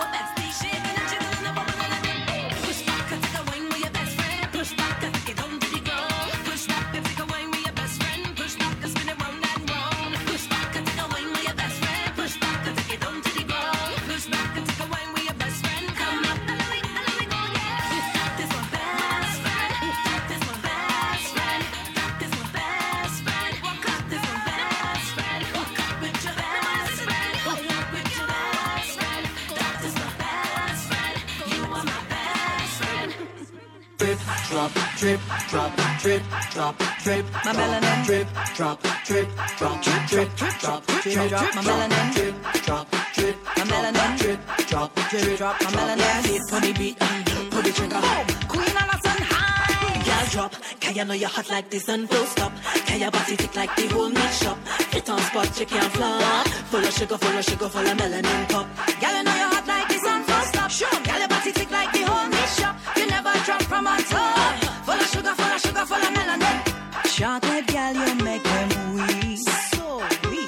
Backstage shaking and jiggling and bubbling and then push back and take a wine with your best friend. Push back and take it down to the ground. Push back and take a wine with your best friend. Push back and spin it round and round. Push back and take a wine with your best friend. Push back and take it down to the ground. Push back and take a wine with your best friend. Come up and let me, and let me go, yeah. That is my best friend. That is my best friend. That is my best friend. Walk up, this my best friend. Walk up with your best friend. Walk up with your best friend. That is my best friend. You are my best friend. Drip, drop, drip, drop, drip, drop, drip. My melanin. Drip, drop, drip, drop, drip, drip, drop, drip, drop. My melanin. Drip, drop, drip, My melanin. drip, drop, drip, Drop my melanin. Hit for the beat, put the trigger. Queen on a sun high. Girl drop, can you know you're hot like the sun, don't stop. Can your body tick like the whole meat shop. Fit on spot, you can't flop. Full of sugar, full of sugar, full of melanin pop. Girl, you know you're hot like the sun, full stop. Sure. Girl, your body tick like the whole meat shop. You never drop from on top. Full of sugar, full of sugar, full of melanin. Chocolate girl, you make them weak. So weak.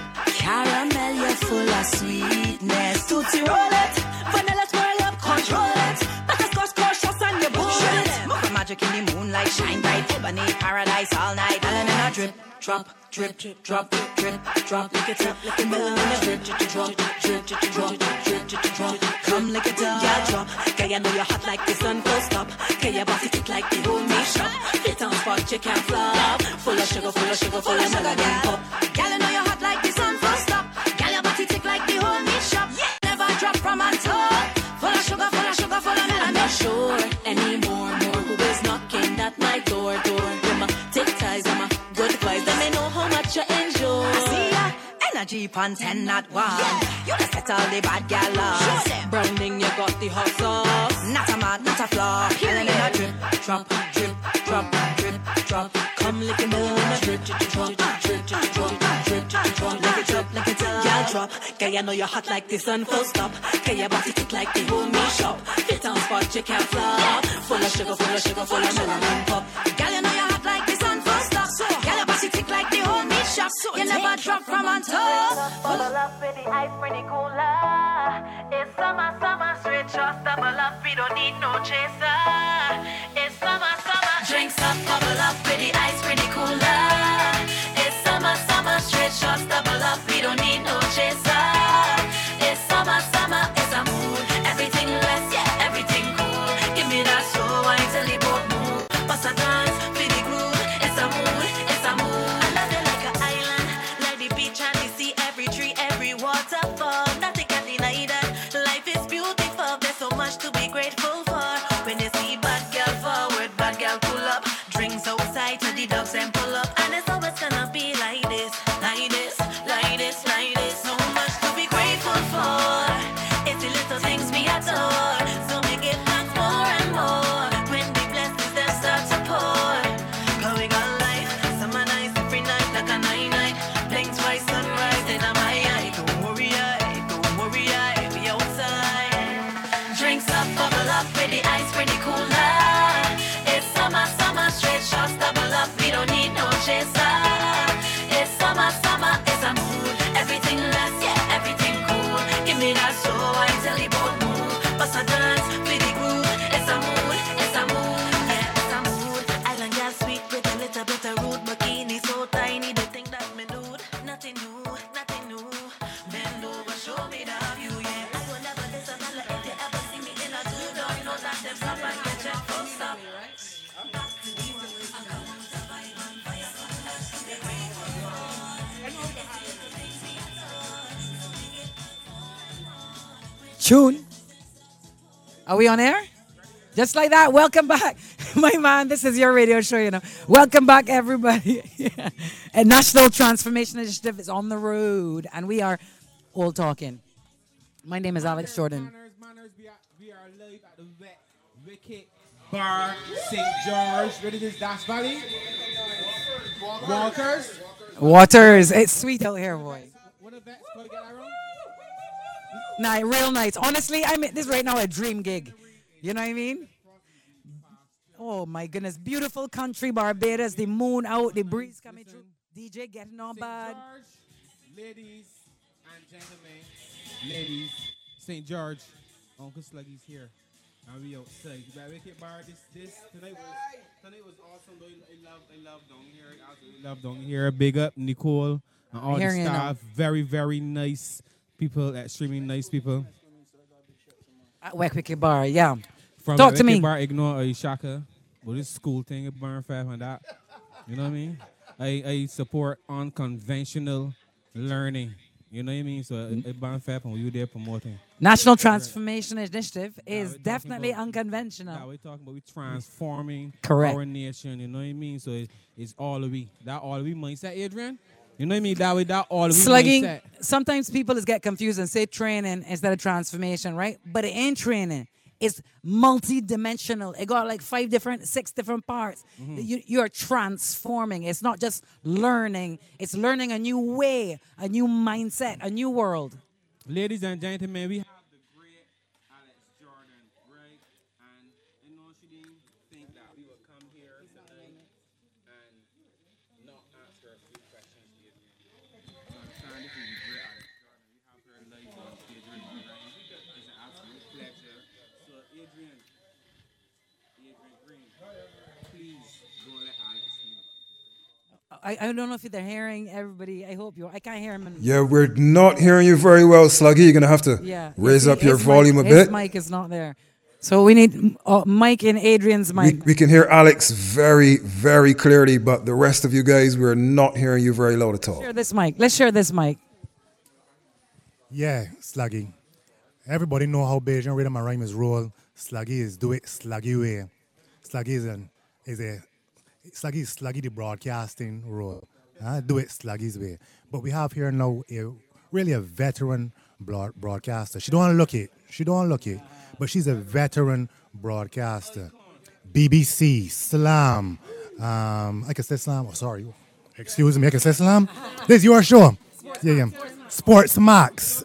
Caramel, you're full of sweetness. Tootsie roll it. Vanilla twirl up, control it. Butterscotch, cautious on your bullet. More magic in the moonlight, shine bright. Ebony paradise all night. Melanin a drip, drop, drip, drop, drip, drop. Lick it up, lick it melanin a drip, drop, drip, drop, drip, drop. Come lick it up, yeah, drop. Girl, you know you're hot like the sun, full stop. Girl, your body tick like the whole meat shop. Fit on spot, you can't flop. Full of sugar, full of sugar, full of melanin pop. Girl, you know you're hot like the sun, full stop. Girl, your body tick like the whole meat shop. Never drop from on top. Full of sugar, full of sugar, full of I'm melanin. not sure anymore, more who is knocking at my door, door. With my tick ties and my good vibes, let me know how much you enjoy. I see ya. Energy pan ten not one. You just set all the bad gal off. Browning, you got the hot sauce. Not a mad, not a flop. Melanin a drip, drop, drip, drop, drip, drop. Come lick it down, drip, drip, drop, drip, drip, drop, drip, drip, drop. Lick it up, lick it up. Gal drop. Girl, you know you're hot like the sun, full stop. Girl, your body tick like the whole meat shop. Fit on spot, you can't flop. Full of sugar, full of sugar, full of melanin pop. Girl, you know you're hot like the sun, full stop. Girl, your body tick like the whole meat shop. You never drop from on top. Bubble up with the ice pretty cooler. It's summer, summer, straight shots, double up, we don't need no chaser. It's summer, summer, Drinks up, bubble up with the ice pretty cooler. it's summer, summer, straight shots, double up, we don't need no chaser. It's summer, summer, it's a mood. Everything less, yeah, everything cool. Give me that slow wine till the boat move. Bust a dance, feel the groove. It's a mood, it's a mood. I love it like an island, like the beach and the sea, every tree, every waterfall. Nothing can deny that. Life is beautiful, there's so much to be grateful for. When you see bad girl forward, bad girl pull up. Drinks outside to the dogs and pull up. And it's always gonna be like this, like this, like this, like this. So much to be grateful for. It's the little things we adore. So we give thanks more and more. When the blessings them start to pour. Cause we got life, summer nights, every night like a night night. Blink twice, sunrise in my eye. Don't worry, I, don't worry, I, we outside. Drinks up, bubble up with the ice pretty cooler. It's summer, summer, straight shots, double up, we don't need no chaser. It's summer, summer, it's a mood. Everything less, yeah, everything cool. Give me that slow wine till the boat move. Bust a dance with the groove. It's a mood, it's a mood, yeah, it's a mood. Island girl sweet with a little bit of rude. Bikini so tiny, they think that me nude. Nothing new, nothing new. Bend over, show me the view, yeah. I will never disappoint if you ever see me in a two-door. Know that them stop and get check full stop. Tune. Are we on air? Just like that. Welcome back. My man, this is your radio show, you know. Welcome back, everybody. Yeah. A National Transformation Initiative is on the road, and we are all talking. My name is Alex Jordan. Manners, manners, we are, we are live at the Wet Wicket Bar, Saint George. Ready this Dash Valley? Walkers. Waters. It's sweet out here, boy. What a vet. Gotta get that wrong? Nah, real nice. Honestly, I mean, this right now a dream gig. You know what I mean? Oh my goodness, beautiful country Barbados. The moon out, the breeze coming through. D J getting on bad. Ladies and gentlemen, ladies, Saint George, Uncle Sluggy's here, and we outside. The Wicked Bar. This, this tonight was tonight was awesome. Though I love, I love down here. I absolutely love down here. Big up Nicole and all the Hearing you staff. Very, very nice people. Extremely nice people. At Wet Wicket Bar, yeah. From Talk the to me. Wicked Bar, ignore a Shaka. But this school thing at Burn Five and that. You know what I mean? I, I support unconventional learning. You know what I mean? So I, I Burn Five and we were there promoting. National Transformation Initiative is we're talking definitely about- unconventional. Yeah, we're talking about we transforming Correct. our nation. You know what I mean? So it, it's all of we. That all of we mindset, Adrian. You know what I mean? That way, that all of we Slugging, mindset. sometimes people is get confused and say training instead of transformation, right? But it ain't training. It's multi-dimensional. It got like five different, six different parts. Mm-hmm. You, you're transforming. It's not just learning. It's learning a new way, a new mindset, a new world. Ladies and gentlemen, we have the great Alex Jordan, right? And you know she didn't think that we would come here tonight and not ask her a few questions, Adrian. So I'm trying to be great Alex Jordan. We have her live on stage right now, right? It's an absolute pleasure. So Adrian, Adrian Green, please go let Alex know. I, I don't know if they're hearing everybody. I hope you. I can't hear him. in- Yeah, we're not hearing you very well, Sluggy. You're going to have to Yeah. raise His- up your his volume mic, a bit. His mic is not there. So we need uh, Mike and Adrian's We, mic. we can hear Alex very, very clearly, but the rest of you guys, we're not hearing you very loud at all. Share this mic. Let's share this mic. Yeah, Sluggy. Everybody know how Bajan Rhythm and Rhyme is roll. Sluggy is do it Sluggy way. Sluggy is, an, is a Sluggy is Sluggy the broadcasting role. Uh, do it Sluggy's way. But we have here now a really a veteran broad, broadcaster. She don't want to look it. She don't want to look it. But she's a veteran broadcaster. B B C, Slam. Um, I can say Slam. Oh, sorry. Excuse me. I can say Slam. This is your show. Yeah, yeah. Sports Max.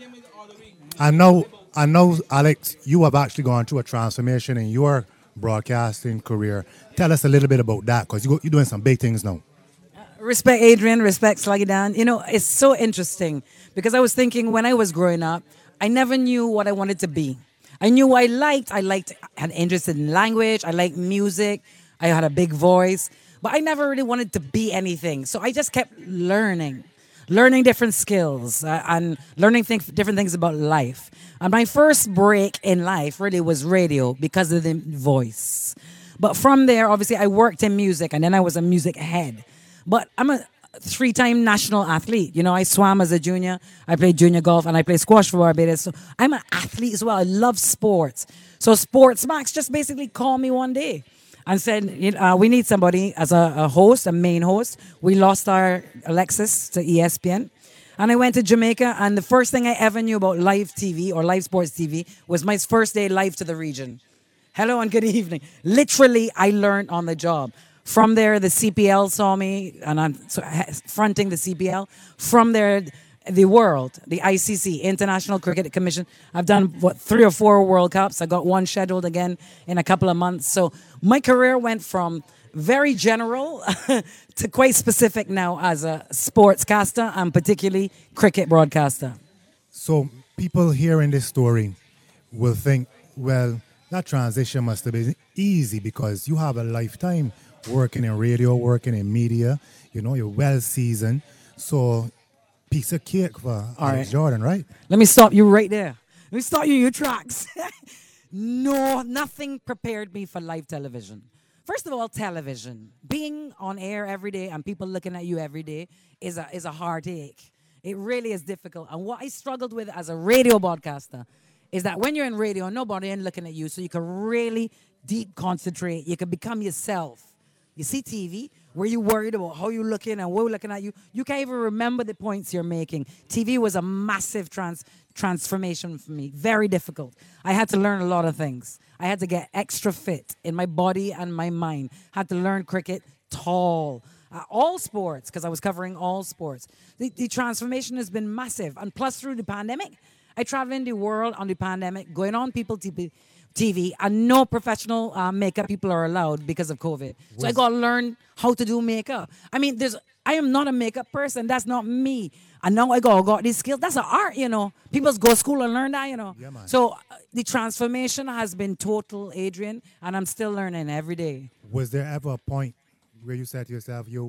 I know, I know, Alex, you have actually gone through a transformation in your broadcasting career. Tell us a little bit about that, because you, you're doing some big things now. Respect Adrian, respect Sluggy Dan. You know, it's so interesting because I was thinking when I was growing up, I never knew what I wanted to be. I knew what I liked. I liked, had interest in language. I liked music. I had a big voice, but I never really wanted to be anything. So I just kept learning, learning different skills uh, and learning things, different things about life. And my first break in life really was radio because of the voice. But from there, obviously, I worked in music and then I was a music head. But I'm a three-time national athlete. You know, I swam as a junior, I played junior golf, and I played squash for Barbados. So I'm an athlete as well. I love sports. So Sports Max just basically called me one day and said, you know, uh, we need somebody as a, a host, a main host. We lost our Alexis to E S P N. And I went to Jamaica, and the first thing I ever knew about live T V or live sports T V was my first day live to the region. Hello and good evening. Literally, I learned on the job. From there, the C P L saw me, and I'm so- fronting the C P L. From there, the world, the I C C, International Cricket Commission. I've done, what, three or four World Cups. I got one scheduled again in a couple of months. So my career went from very general to quite specific now as a sportscaster and particularly cricket broadcaster. So people hearing this story will think, well, that transition must have been easy because you have a lifetime working in radio, working in media. You know, you're well seasoned. So piece of cake for All Alex right. Jordan, right? Let me stop you right there. Let me stop you in your tracks. No, nothing prepared me for live television. First of all, television. Being on air every day and people looking at you every day is a, is a heartache. It really is difficult. And what I struggled with as a radio broadcaster is that when you're in radio, nobody ain't looking at you, so you can really deep concentrate. You can become yourself. You see T V, where you worried about how you're looking and we're looking at you. You can't even remember the points you're making. T V was a massive trans transformation for me. Very difficult. I had to learn a lot of things. I had to get extra fit in my body and my mind. Had to learn cricket tall. Uh, all sports, because I was covering all sports. The, the transformation has been massive. And plus through the pandemic, I traveled in the world on the pandemic, going on people T V. T V, and no professional uh, makeup people are allowed because of COVID. So I got to learn how to do makeup. I mean, there's I am not a makeup person. That's not me. And now I got, got these skills. That's an art, you know. People go to school and learn that, you know. Yeah, man. So uh, the transformation has been total, Adrian, and I'm still learning every day. Was there ever a point where you said to yourself, yo,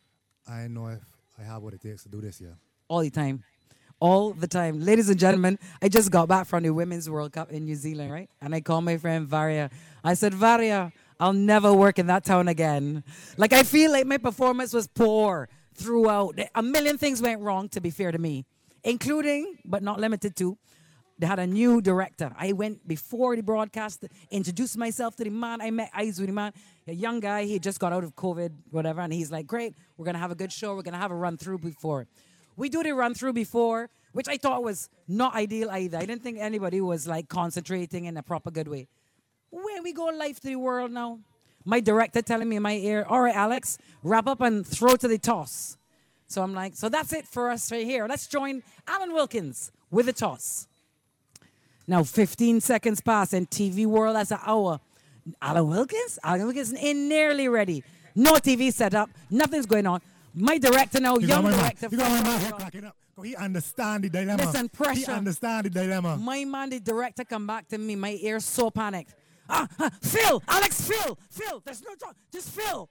I know if I have what it takes to do this, yeah? All the time. All the time. Ladies and gentlemen, I just got back from the Women's World Cup in New Zealand, right? And I called my friend Varia. I said, Varia, I'll never work in that town again. Like, I feel like my performance was poor throughout. A million things went wrong, to be fair to me, including, but not limited to, they had a new director. I went before the broadcast, introduced myself to the man. I met eyes with the man, a young guy. He just got out of COVID, whatever. And he's like, great, we're going to have a good show. We're going to have a run through before. We do the run through before, which I thought was not ideal either. I didn't think anybody was like concentrating in a proper good way. When we go live to the world now, my director telling me in my ear, all right, Alex, wrap up and throw to the toss. So I'm like, so that's it for us right here. Let's join Alan Wilkins with the toss. Now, fifteen seconds pass in T V world, that's an hour. Alan Wilkins? Alan Wilkins ain't nearly ready. No T V setup. Nothing's going on. My director now, You young got my director. man, you got my man here cracking up. He understand the dilemma. Listen, pressure. He understand the dilemma. My man, the director, come back to me. My ear so panicked. Ah, ah, Phil, Alex, Phil, Phil. There's no talk. Just Phil.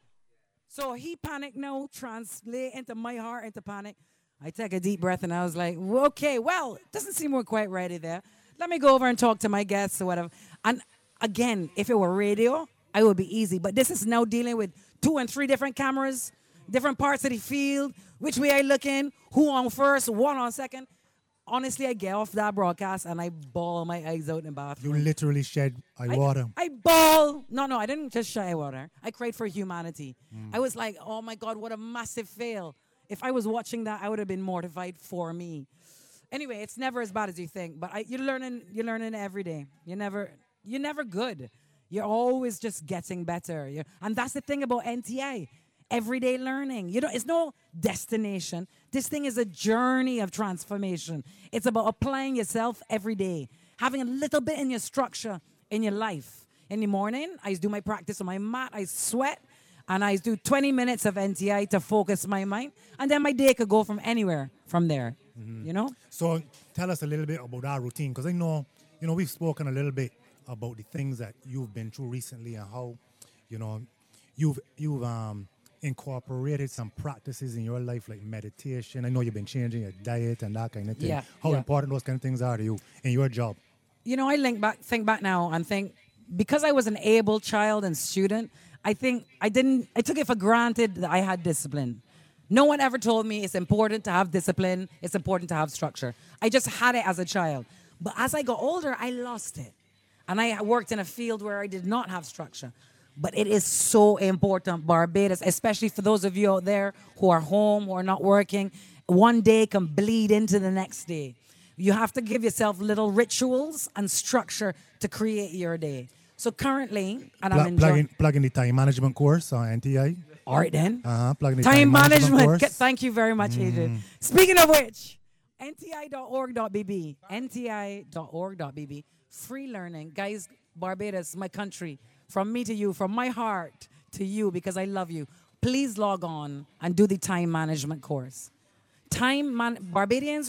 So he panicked now, translate into my heart into panic. I take a deep breath and I was like, okay, well, it doesn't seem we're quite ready there. Let me go over and talk to my guests or whatever. And again, if it were radio, I would be easy. But this is now dealing with two and three different cameras, different parts of the field, which way I look in, who on first, one on second. Honestly, I get off that broadcast and I bawl my eyes out in the bathroom. You literally shed eye water. I bawl. No, no, I didn't just shed eye water. I cried for humanity. Mm. I was like, oh my God, what a massive fail. If I was watching that, I would have been mortified for me. Anyway, it's never as bad as you think, but I, you're learning. You're learning every day. You're never. You're never good. You're always just getting better. You're, and that's the thing about N T I. Everyday learning. You know, it's no destination. This thing is a journey of transformation. It's about applying yourself every day, having a little bit in your structure in your life. In the morning, I do my practice on my mat. I sweat, and I do twenty minutes of N T I to focus my mind, and then my day could go from anywhere from there. Mhm. You know. So tell us a little bit about our routine, because I know, you know, we've spoken a little bit about the things that you've been through recently and how, you know, you've you've um. incorporated some practices in your life like meditation. I know you've been changing your diet and that kind of thing. Yeah, How yeah. important those kind of things are to you in your job? You know, I link back, think back now and think, because I was an able child and student, I think I didn't, I took it for granted that I had discipline. No one ever told me it's important to have discipline, it's important to have structure. I just had it as a child. But as I got older, I lost it. And I worked in a field where I did not have structure. But it is so important, Barbados, especially for those of you out there who are home, who are not working. One day can bleed into the next day. You have to give yourself little rituals and structure to create your day. So currently, and Pl- I'm enjoying... plugging, plugging the time management course on N T I. All right, then. Uh-huh, plugging the Time, time, management. management course. Thank you very much, Adrian. Mm. Speaking of which, N T I dot org dot B B. N T I dot org dot B B. Free learning. Guys, Barbados, my country. From me to you, from my heart to you, because I love you. Please log on and do the time management course. Time man, Barbadians'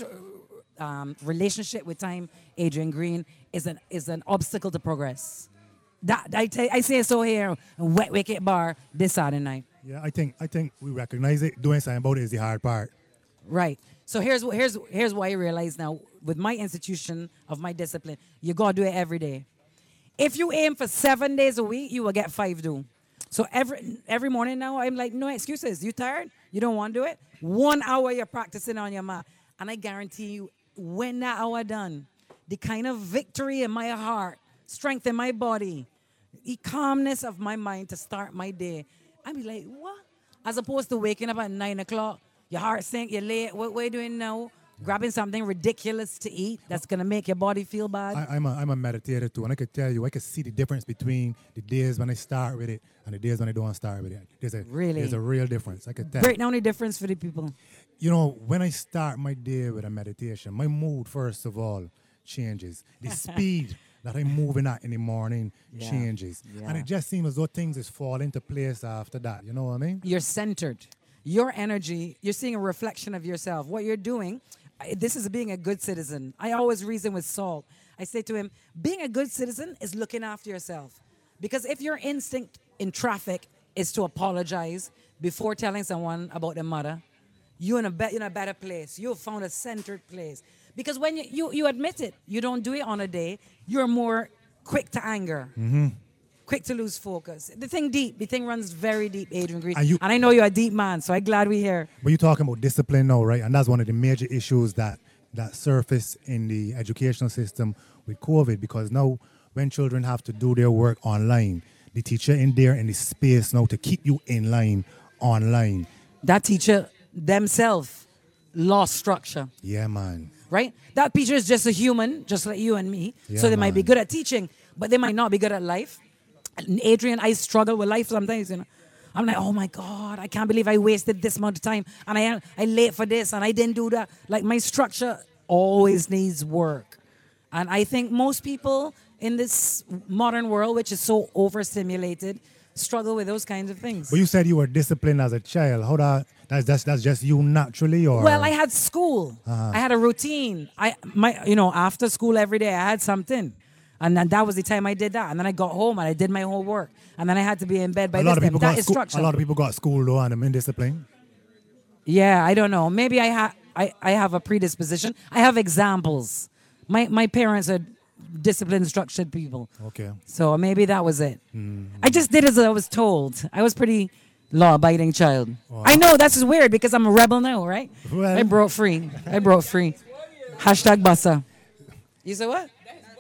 um, relationship with time, Adrian Green, is an is an obstacle to progress. That I, t- I say so here, Wet Wicket Bar this Saturday night. Yeah, I think I think we recognize it. Doing something about it is the hard part. Right. So here's what here's here's what I realize now with my institution of my discipline. You gotta do it every day. If you aim for seven days a week, you will get five done. So every every morning now, I'm like, no excuses. You tired? You don't want to do it? One hour you're practicing on your mat. And I guarantee you, when that hour done, the kind of victory in my heart, strength in my body, the calmness of my mind to start my day, I'd be like, what? As opposed to waking up at nine o'clock, your heart sink, you're late, what, what are you doing now? Grabbing something ridiculous to eat that's going to make your body feel bad. I, I'm, a, I'm a meditator too, and I could tell you, I could see the difference between the days when I start with it and the days when I don't start with it. There's a, Really? there's a real difference. I could tell. Break down the difference for the people. You know, when I start my day with a meditation, my mood, first of all, changes. The speed that I'm moving at in the morning Yeah. changes. Yeah. And it just seems as though things just fall into place after that. You know what I mean? You're centered. Your energy, you're seeing a reflection of yourself. What you're doing, I- this is being a good citizen. I always reason with Saul. I say to him, being a good citizen is looking after yourself. Because if your instinct in traffic is to apologize before telling someone about their mother, you're in a, be- in a better place. You've found a centered place. Because when you, you, you admit it, you don't do it on a day, you're more quick to anger, Mm-hmm. quick to lose focus. The thing deep, the thing runs very deep, Adrian Green. And you- and I know you're a deep man, so I'm glad we're here. But you're talking about discipline now, right? And that's one of the major issues that, that surface in the educational system with COVID, because now when children have to do their work online, the teacher in there in the space now to keep you in line online. That teacher themselves lost structure, Yeah, man. right? That teacher is just a human, just like you and me. Yeah, so they might be man. good at teaching, but they might not be good at life. And Adrian, I struggle with life sometimes, you know. I'm like, oh my God, I can't believe I wasted this much time. And I I late for this and I didn't do that. Like my structure always needs work. And I think most people in this modern world, which is so overstimulated, struggle with those kinds of things. But you said you were disciplined as a child. How that? That's that's, that's just you naturally, or? Well, I had school. Uh-huh. I had a routine. I my you know after school every day I had something, and then that was the time I did that. And then I got home and I did my whole work, and then I had to be in bed by a this lot of time. people That got is school. structure. A lot of people got school though, and I'm indisciplined. Yeah, I don't know. Maybe I have I, I have a predisposition. I have examples. My my parents are disciplined, structured people. Okay. So maybe that was it. I just did as I was told. I was pretty law-abiding child. I know that's weird because I'm a rebel now, right? Well- I broke free. I broke free. Hashtag Bassa. You said what?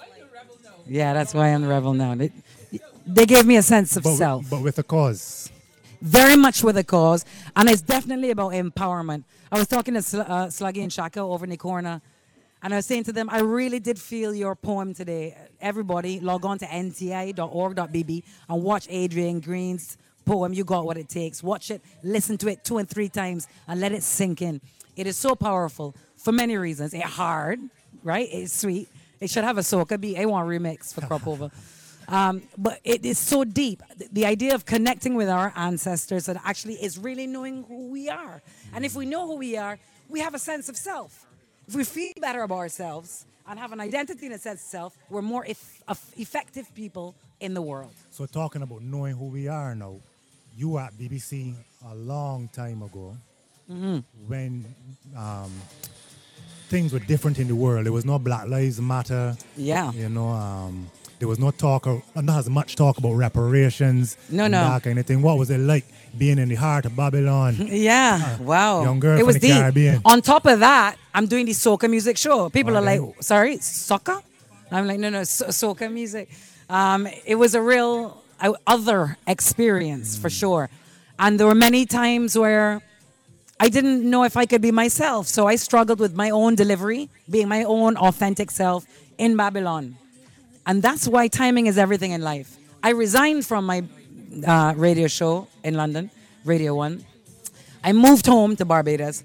Yeah, that's why I'm the rebel now. They, they gave me a sense of But, self. but with a cause. Very much with a cause, and it's definitely about empowerment. I was talking to Sl- uh, Sluggy and Shaka over in the corner, and I was saying to them, I really did feel your poem today. Everybody, log on to N T I dot org dot B B and watch Adrian Green's poem, You Got What It Takes. Watch it, listen to it two and three times, and let it sink in. It is so powerful for many reasons. It's hard, right? It's sweet. It should have a soca beat. I want a remix for Crop Over. Um, but it is so deep. The, the idea of connecting with our ancestors that actually is really knowing who we are. And if we know who we are, we have a sense of self. If we feel better about ourselves and have an identity and a sense of self, we're more eff- eff- effective people in the world. So talking about knowing who we are now, you were at B B C a long time ago Mm-hmm. when um, things were different in the world. There was no Black Lives Matter. Yeah. You know, um, there was no talk, or not as much talk about reparations. No, and no. that kind of thing. What was it like being in the heart of Babylon? Yeah, wow. Young girl it from was the deep. Caribbean. On top of that, I'm doing the soca music show. People Oh, are like, then. sorry, soca? I'm like, no, no, so- soca music. Um, it was a real uh, other experience for sure. And there were many times where I didn't know if I could be myself. So I struggled with my own delivery, being my own authentic self in Babylon. And that's why timing is everything in life. I resigned from my uh, radio show in London, Radio One. I moved home to Barbados,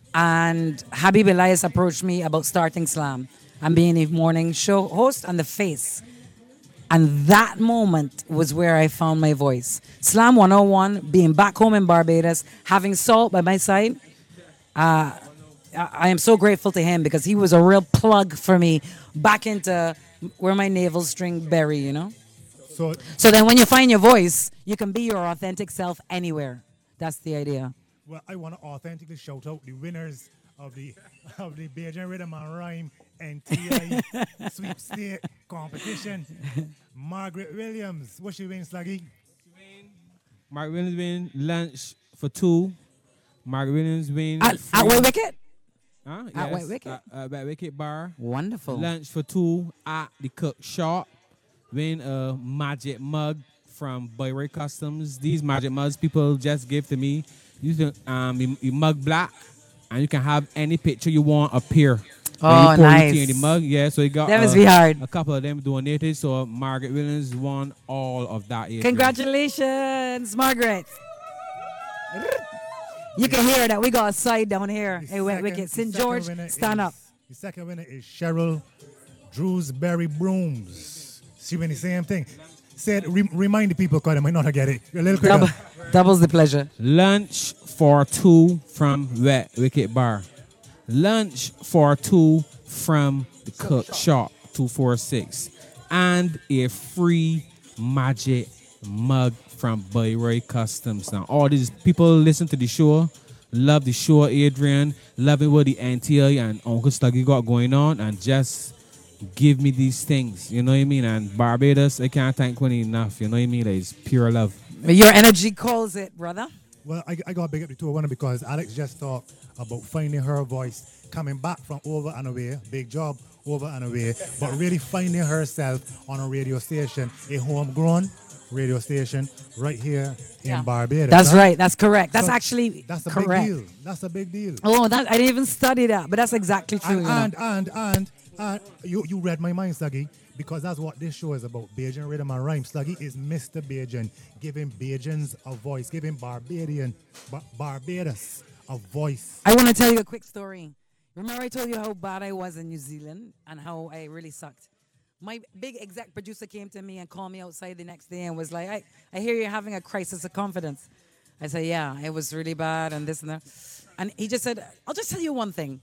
and Habib Elias approached me about starting Slam and being a morning show host and the face. And that moment was where I found my voice. Slam one oh one, being back home in Barbados, having Salt by my side. Uh, I I am so grateful to him because he was a real plug for me back into where my navel string bury, you know? So So then when you find your voice, you can be your authentic self anywhere. That's the idea. Well, I want to authentically shout out the winners of the of the Bajan Rhythm and Rhyme N T I sweepstake competition. Margaret Williams, what she win, Sluggy? Mark Williams win lunch for two. Mark Williams win At, free. at what wicket? Huh? At Yes, Wet Wicket? At, at Wet Wicket Bar. Wonderful. Lunch for two at the cook shop. Win a magic mug from Boy Customs. These magic mugs people just give to me. You can um you, you mug black, and you can have any picture you want appear. When Oh, you pour nice. the tea in the mug, yeah. So you got That must uh, be hard. a couple of them donated. So Margaret Williams won all of that. Adrian. Congratulations, Margaret. You can hear that we got a side down here. Hey, Wet Second- Wicket. the Saint second George, winner stand is- up. The second winner is Cheryl Drewsbury Brooms. She win the same thing. Said, re- remind the people, because they might not get it. A little quicker. Double, doubles the pleasure. Lunch for two from Wet Wicket Bar. Lunch for two from the cook shop, two four six. And a free magic mug from Boy Customs. Now, all these people listen to the show, love the show, Adrian, loving what the Auntie and Uncle Sluggy got going on, and just give me these things, you know what I mean? And Barbados, I can't thank Quinny enough, you know what I mean? Like, it's pure love. Your energy calls it, brother. Well, I, I got to big up the two of one because Alex just talked about finding her voice, coming back from over and away, big job, over and away, but really finding herself on a radio station, a homegrown radio station right here in Barbados. That's huh? right. That's correct. That's So actually that's a correct. big deal. That's a big deal. Oh, that I didn't even study that, but that's exactly true. And you know. and, and and and you you read my mind, Sluggy, because that's what this show is about. Bajan Rhythm and Rhyme. Sluggy is Mister Bajan, giving Bajans a voice, giving Barbadian, Bar- Barbados a voice. I want to tell you a quick story. Remember I told you how bad I was in New Zealand and how I really sucked? My big exec producer came to me and called me outside the next day and was like, I, I hear you're having a crisis of confidence. I said, yeah, it was really bad and this and that. And he just said, I'll just tell you one thing.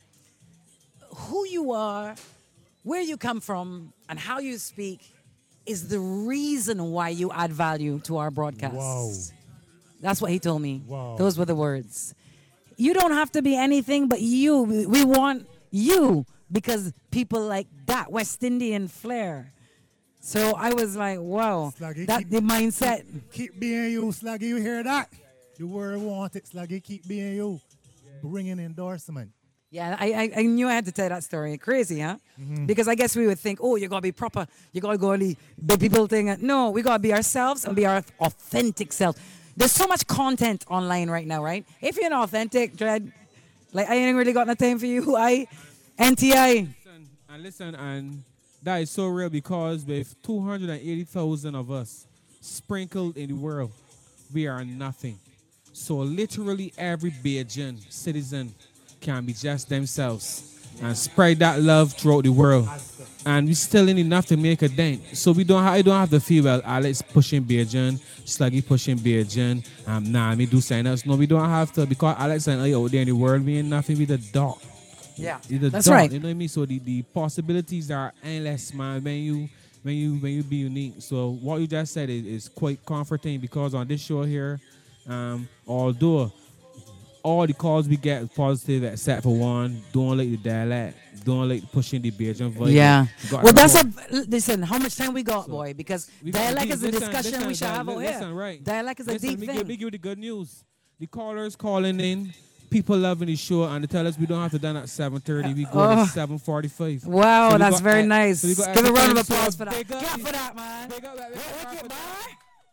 Who you are, where you come from, and how you speak is the reason why you add value to our broadcast. Wow. That's what he told me. Wow. Those were the words. You don't have to be anything but you. We we want you because people like that West Indian flair. So I was like, wow, Sluggy, that keep- the mindset. Keep being you, Sluggy. You hear that? The word want it, Sluggy. Keep being you. Bringing endorsement. Yeah, I, I I knew I had to tell that story. Crazy, huh? Because I guess we would think, oh, you gotta be proper. You gotta go the the people thing. No, we gotta be ourselves and be our authentic self. There's so much content online right now, right? If you're not authentic, Dread, like I ain't really got no time for you. I N T I. Listen, and listen, and that is so real because with two hundred eighty thousand of us sprinkled in the world, we are nothing. So literally every Bajan citizen can be just themselves and spread that love throughout the world. And we still ain't enough to make a dent. So we don't have, I don't have to feel, well, Alex pushing Bajan, Sluggy pushing Bajan, um, nah, me do sign us. No, we don't have to, because Alex and I out there in the world, we ain't nothing with the dot. Yeah, With the that's dot, right. You know what I mean? So the, the possibilities are endless, man, when you when you when you be unique. So what you just said is, is quite comforting because on this show here, um, although all the calls we get positive except for one, don't like the dialect, don't like pushing the Bajan voice. Yeah. You got Well, to that's know- a listen. How much time we got, boy? Because we got- dialect we- is a listen, discussion listen, we should guys, have out listen, here. right. Dialect is a Listen, deep we thing. Give, we give you the good news. The callers calling in, people loving the show, and they tell us we don't have to done at seven thirty. We go Oh. to seven forty-five. Wow, So we that's got very e- nice. so we got Give a round of everything, applause so for that. big up Clap the- for that, man. big up that- big up Wicked, that- boy.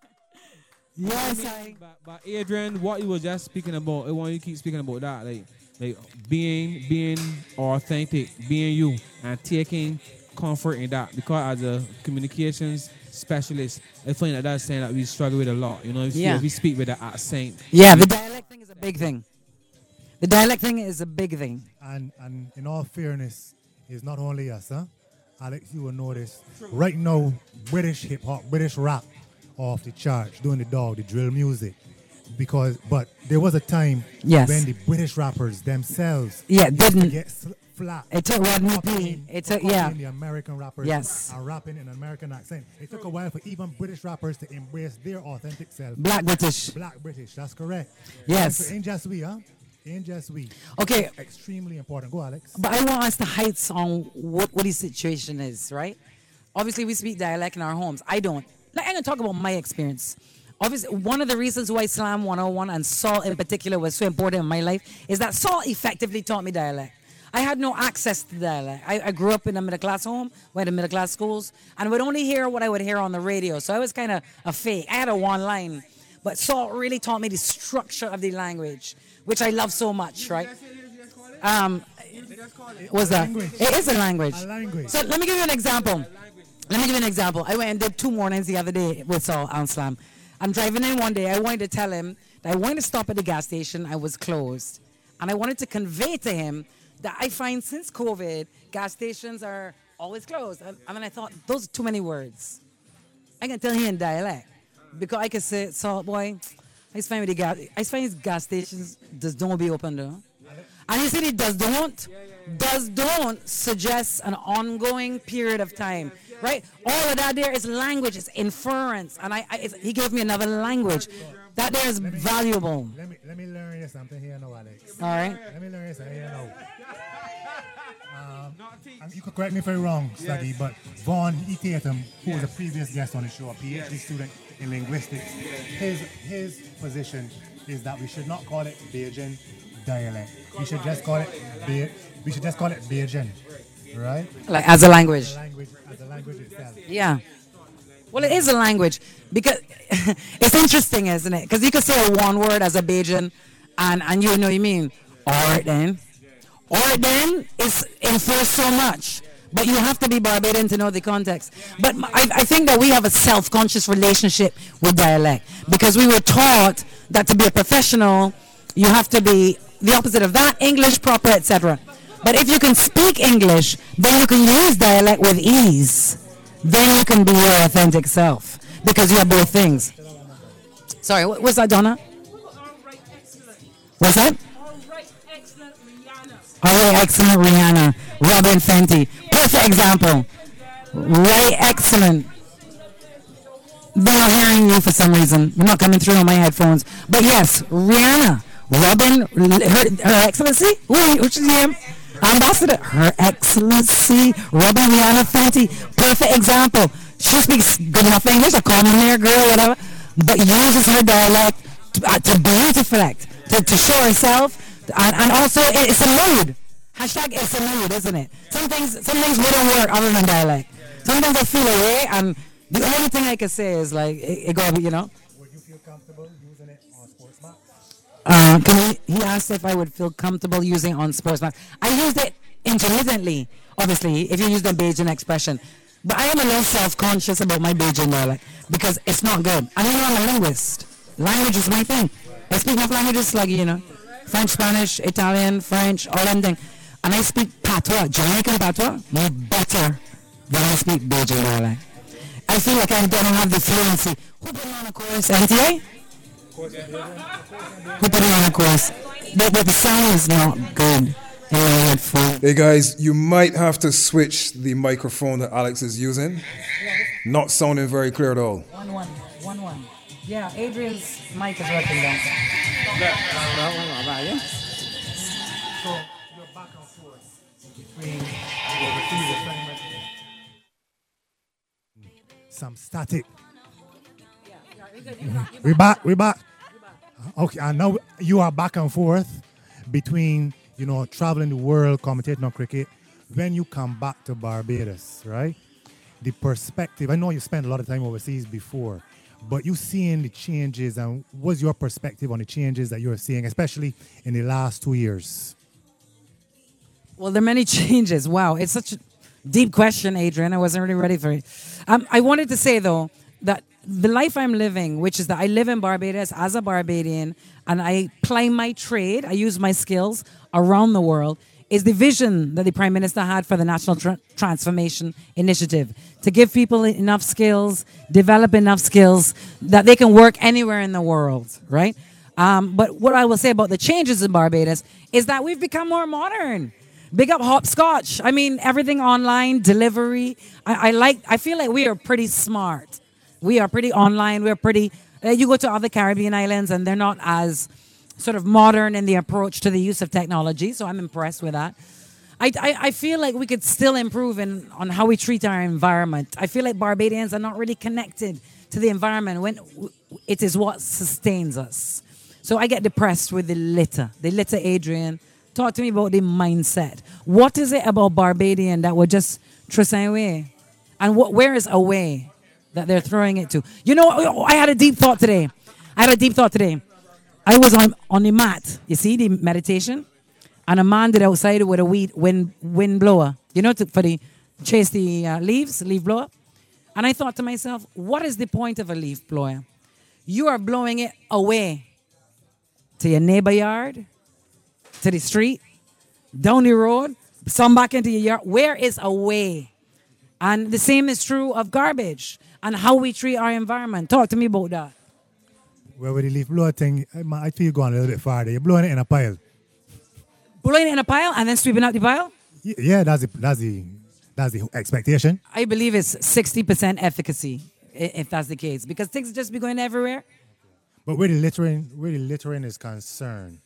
Yes, I. But, but Adrian, what you were just speaking about, I want you to keep speaking about that, like, like being being authentic, being you, and taking comfort in that. Because as a communications specialist, I find that that's saying that we struggle with a lot. You know, we, Yeah. we speak with the accent. Yeah, the dialect thing is a big thing. The dialect thing is a big thing. And and in all fairness, it's not only us, huh? Alex, you will notice right now, British hip hop, British rap, off the charts, doing the dog, the drill music. Because, but there was a time Yes. when the British rappers themselves Yeah, used to didn't- get sl- flat. It took Rodney P. Copying- It took- copying yeah. the American rappers Yes. are rapping in an American accent. It took a while for even British rappers to embrace their authentic self. Black British. Black British, that's correct. Yes. So ain't just we, huh? Ain't just we. Okay. Extremely important. Go, Alex. But I want us to heights on what, what his situation is, right? Obviously, we speak dialect in our homes. I don't. Like, I'm going to talk about my experience. Obviously, one of the reasons why Slam one oh one and Salt in particular was so important in my life is that Salt effectively taught me dialect. I had no access to dialect. I, I grew up in a middle class home, went to middle class schools, and would only hear what I would hear on the radio. So I was kind of a fake. I had a one line, but Salt really taught me the structure of the language, which I love so much, right? Um, what's that? It is a language. A language. So let me give you an example. Let me give you an example. I went and did two mornings the other day with Salt Anslam. I'm driving in one day. I wanted to tell him that I wanted to stop at the gas station. I was closed. And I wanted to convey to him that I find since COVID, gas stations are always closed. And, and then I thought, those are too many words. I can tell him in dialect. Because I can say, Salt boy, I just find the gas, I just find gas stations just don't be open though. And he said it does don't, does don't suggest an ongoing period of time, right? All of that there is language, it's inference, and I, I it's, he gave me another language. That there is valuable. Let me let me learn you something here now, Alex. All right. Let me learn you something here now. Um, and you could correct me if I'm wrong, Sluggy, yes. But Vaughn E. Tatum, who was a previous guest on the show, a PhD yes. student in linguistics, his his position is that we should not call it Bajan dialect. We should just call it Be- we should just call it Bajan, right? Like as a language. As a language, as a language itself. Yeah. Well, it is a language because it's interesting, isn't it? Because you could say a one word as a Bajan, and and you know what you mean. All right then. All right then is infers so much. But you have to be Barbadian to know the context. But I, I think that we have a self-conscious relationship with dialect because we were taught that to be a professional, you have to be the opposite of that, English proper, et cetera. But if you can speak English, then you can use dialect with ease. Then you can be your authentic self because you have both things. Sorry, what was that, Donna? What's that? All right, excellent, Rihanna. Robin Fenty. Perfect example. Right, excellent. They're not hearing you for some reason. You're not coming through on my headphones. But yes, Rihanna. Robin, her, her Excellency. Who, what's your name? Ambassador. Her Excellency. Robin Rihanna Fenty. Perfect example. She speaks good enough English, a common there girl, whatever, but uses her dialect to, uh, to beautify, to, to show herself. And, and also, it, it's a mood. Hashtag it's a mood, isn't it? Some things, some things wouldn't work other than dialect. Sometimes I feel away, and the only thing I can say is like, it, it gotta be, you know. Would you feel comfortable using it on Sportsmax? Uh, can he, he asked if I would feel comfortable using it on Sportsmax. I used it intermittently, obviously, if you use the Bajan expression. But I am a little self-conscious about my Bajan dialect because it's not good. I mean, I'm a linguist. Language is my thing. I speak enough languages, Sluggy, you know. French, Spanish, Italian, French, all them things. And I speak patois, Jamaican patois, no better than I speak Bajan dialect. I feel like I don't have the fluency. Who put me on a course? N T A? Who put me on a course? But, but the sound is not good. Hey guys, you might have to switch the microphone that Alex is using. Not sounding very clear at all. One, one, one, one. Yeah, Adrian's mic is working down. So you're back and forth between the overseas assignment. Some static. We back, we back. Okay, and now you are back and forth between, you know, traveling the world, commentating on cricket. When you come back to Barbados, right? The perspective, I know you spent a lot of time overseas before, but you seeing the changes, and what's your perspective on the changes that you're seeing, especially in the last two years? Well, there are many changes. Wow, it's such a deep question, Adrian. I wasn't really ready for it. Um, I wanted to say, though, that the life I'm living, which is that I live in Barbados as a Barbadian, and I ply my trade, I use my skills around the world, is the vision that the Prime Minister had for the National Tra- Transformation Initiative, to give people enough skills, develop enough skills that they can work anywhere in the world, right? Um, but what I will say about the changes in Barbados is that we've become more modern. Big up hopscotch. I mean, everything online, delivery. I, I like. I feel like we are pretty smart. We are pretty online. We're pretty. Uh, you go to other Caribbean islands and they're not as sort of modern in the approach to the use of technology. So I'm impressed with that. I, I, I feel like we could still improve in on how we treat our environment. I feel like Barbadians are not really connected to the environment when it is what sustains us. So I get depressed with the litter. The litter, Adrian, Talk to me about the mindset. What is it about Barbadian that would just trust away? And what, where is away that they're throwing it to? You know, I had a deep thought today. I had a deep thought today. I was on, on the mat, you see, the meditation, and a man did outside with a weed, wind, wind blower, you know, to, for the chase the uh, leaves, leaf blower. And I thought to myself, what is the point of a leaf blower? You are blowing it away to your neighbor yard, to the street, down the road, some back into your yard. Where is away? And the same is true of garbage and how we treat our environment. Talk to me about that. Well, with the leaf blower thing, I I feel you're going a little bit farther. You're blowing it in a pile. Blowing it in a pile and then sweeping out the pile? Y- Yeah, that's the, that's the, that's the expectation. I believe it's sixty percent efficacy, i- if that's the case, because things just be going everywhere. But where the littering, where the littering is concerned,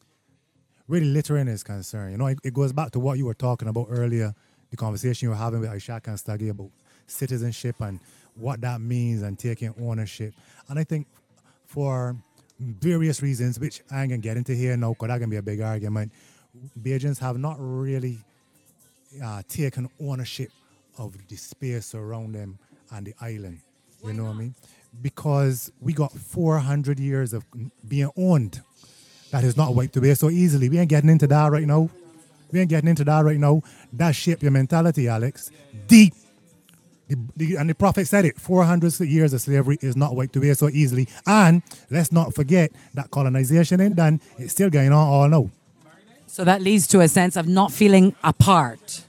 where the littering is concerned, you know, it, it goes back to what you were talking about earlier, the conversation you were having with Ishak and Staggy about citizenship and what that means and taking ownership. And I think for various reasons, which I ain't gonna get into here now, because that can be a big argument, Bajans have not really uh, taken ownership of the space around them and the island. You know what I mean? Because we got four hundred years of being owned. That is not wiped away so easily. We ain't getting into that right now. We ain't getting into that right now. That shaped your mentality, Alex. Deep. The, the, and the prophet said it. four hundred years of slavery is not wiped away so easily. And let's not forget that colonization ain't done. It's still going on all now. So that leads to a sense of not feeling a part.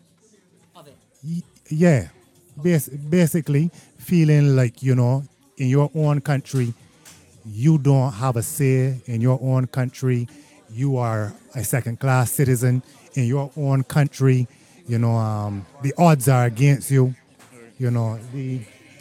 Y- yeah. Bas- basically, feeling like, you know, in your own country, you don't have a say in your own country. You are a second-class citizen in your own country. You know, um, the odds are against you. You know, the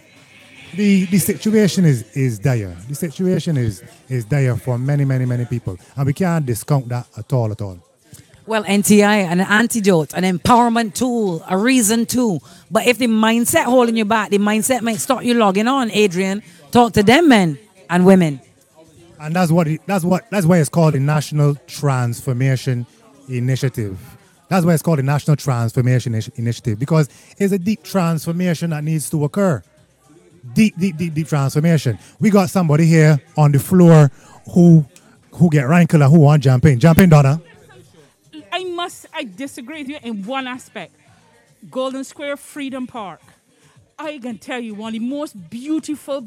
the the situation is is dire. The situation is is dire for many, many, many people, and we can't discount that at all, at all. Well, N T I, an antidote, an empowerment tool, a reason to. But if the mindset holding you back, the mindset might stop you logging on, Adrian. Talk to them men and women. And that's what it, that's what that's why it's called the National Transformation Initiative. That's why it's called the National Transformation Initi- Initiative, because it's a deep transformation that needs to occur. Deep, deep, deep, deep transformation. We got somebody here on the floor who who get rankle and who want jump in. Jump in, Donna. I must, I disagree with you in one aspect. Golden Square Freedom Park. I can tell you one of the most beautiful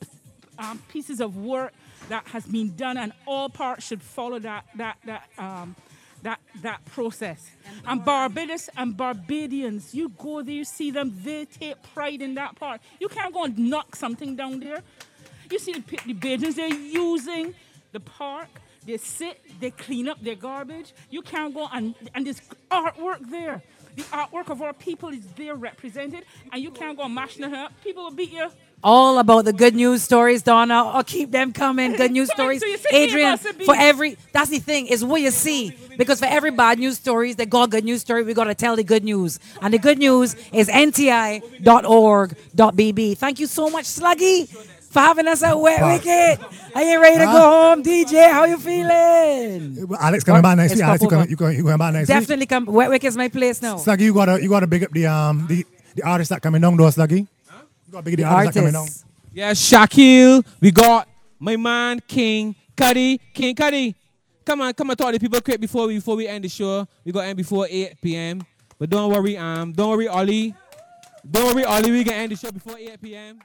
um, pieces of work that has been done, and all parks should follow that that that um, that that process. And Barbados and Barbadians, you go there, you see them, they take pride in that park. You can't go and knock something down there. You see the, pe- the Bajans, they're using the park. They sit, they clean up their garbage. You can't go and, and there's artwork there. The artwork of our people is there represented, and you can't go and mash them up. People will beat you. All about the good news stories, Donna. I'll keep them coming. Good news stories. So you see me Adrian, must be- for every, that's the thing, is what you see. Because for every bad news stories, they got good news story, we got to tell the good news. And the good news is N T I dot org dot B B. Thank you so much, Sluggy, for having us at Wet Wicket. Are you ready to go home, D J? How you feeling? Alex coming back next It's week. Alex, you Pop coming, you going, you going back next week? Definitely come. Wet Wicket's my place now. Sluggy, you gotta you gotta big up the um the, the artists that coming down though, Sluggy. You gotta big up the, The artists that coming down. artists. Yes, Shaquille. We got my man King Cuddy. King Cuddy. Come on, come and talk to people quick before we before we end the show. We got to end before eight p.m. But don't worry, um, don't worry, Ollie. Don't worry, Ollie. We can end the show before eight p.m.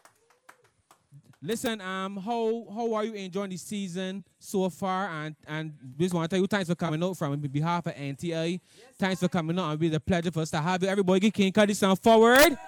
Listen, um, how how are you enjoying the season so far? And and just want to tell you, thanks for coming out from behalf of N T I. Yes, thanks for coming out. It'll be a pleasure for us to have you. Everybody, get King Cuddy sound forward.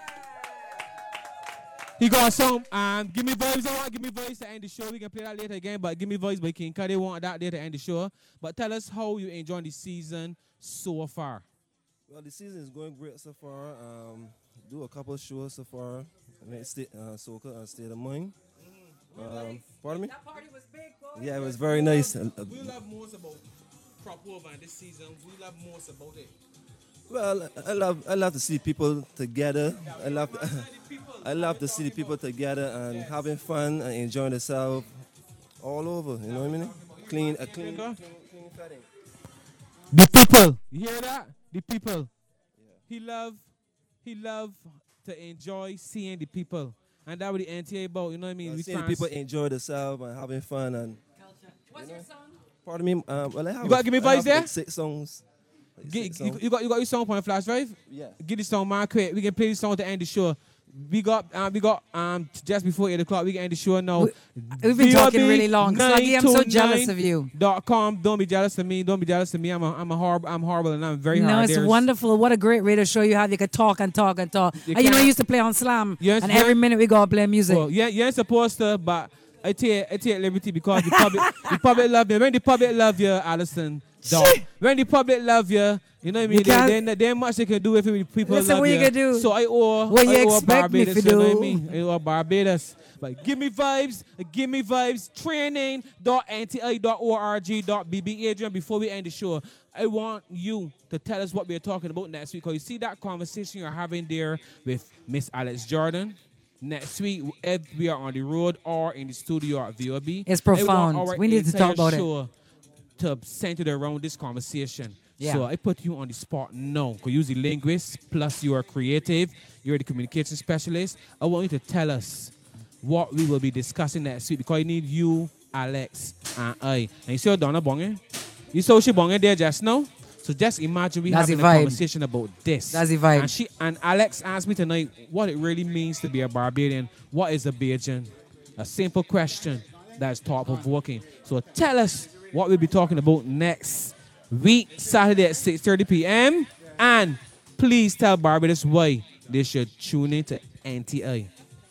He got some. Um, give me voice. I want give me voice to end the show. We can play that later again, but give me voice by King Cuddy. Want that there to end the show. But tell us how you enjoying the season so far. Well, the season is going great so far. Um, do a couple of shows so far. State, uh, Soca and State of Mind. Um, pardon me? That party was big, boy. Yeah, it was very nice. We love most about Prop Over this season. We love most about it. Well, I love I love to see people together. I love I love to see the people together and having fun and enjoying themselves all over. You know what I mean? Clean, a clean, clean, clean cutting. The people. You hear that? The people. He love, he love to enjoy seeing the people. And that's what the N T A about, you know what I mean? Uh, We seeing trans- people enjoy themselves and having fun and. What's your song? Pardon me. Um, well, I have You gotta a- give me I have vibes there? like six songs. Like Get, six you, songs. you got you got your song on flash drive? Yeah. Get the song, man, quick. We can play the song to end the show. We got um, we got um just before eight o'clock. We can end the show now. We- we've been talking really long. Sluggy, I'm so jealous of you. Dot com. Don't be jealous of me. Don't be jealous of me. I'm a, I'm a horrible. I'm horrible and I'm very No, hard. it's There's- wonderful. What a great radio show you have. You could talk and talk and talk. You And you know, I can't- used to play on Slam. Yes, and yeah. every minute we go play music. Well, yeah, you ain't supposed to, but I take I take liberty because the public the public love you. When the public love you, Alison, dog. When the public love you, you know what I mean. You They, can't- they, they ain't much they can do if the people Listen, love what you you. gonna do? So I owe What you I owe expect me Barbados. to You know what I do? mean? I owe Barbados. But give me vibes, give me vibes. Training dot N T I dot org dot B B. Adrian, before we end the show, I want you to tell us what we're talking about next week. Because you see that conversation you're having there with Miss Alex Jordan. Next week, if we are on the road or in the studio at V O B, It's I want profound. our We need to entire talk about it. show to center around this conversation. Yeah. So I put you on the spot now. Because you're the linguist, plus you are creative, you're the communication specialist. I want you to tell us what we will be discussing next week because I need you, Alex, and I. And you see how Donna Bonge? You saw she Bonge there just now? So just imagine we That's having the a vibe. conversation about this. That's the vibe. And she and Alex asked me tonight what it really means to be a Barbadian. What is a Bajan? A simple question that's thought-provoking. So tell us what we'll be talking about next week, Saturday at six thirty p.m. And please tell Barbados why they should tune in to N T I.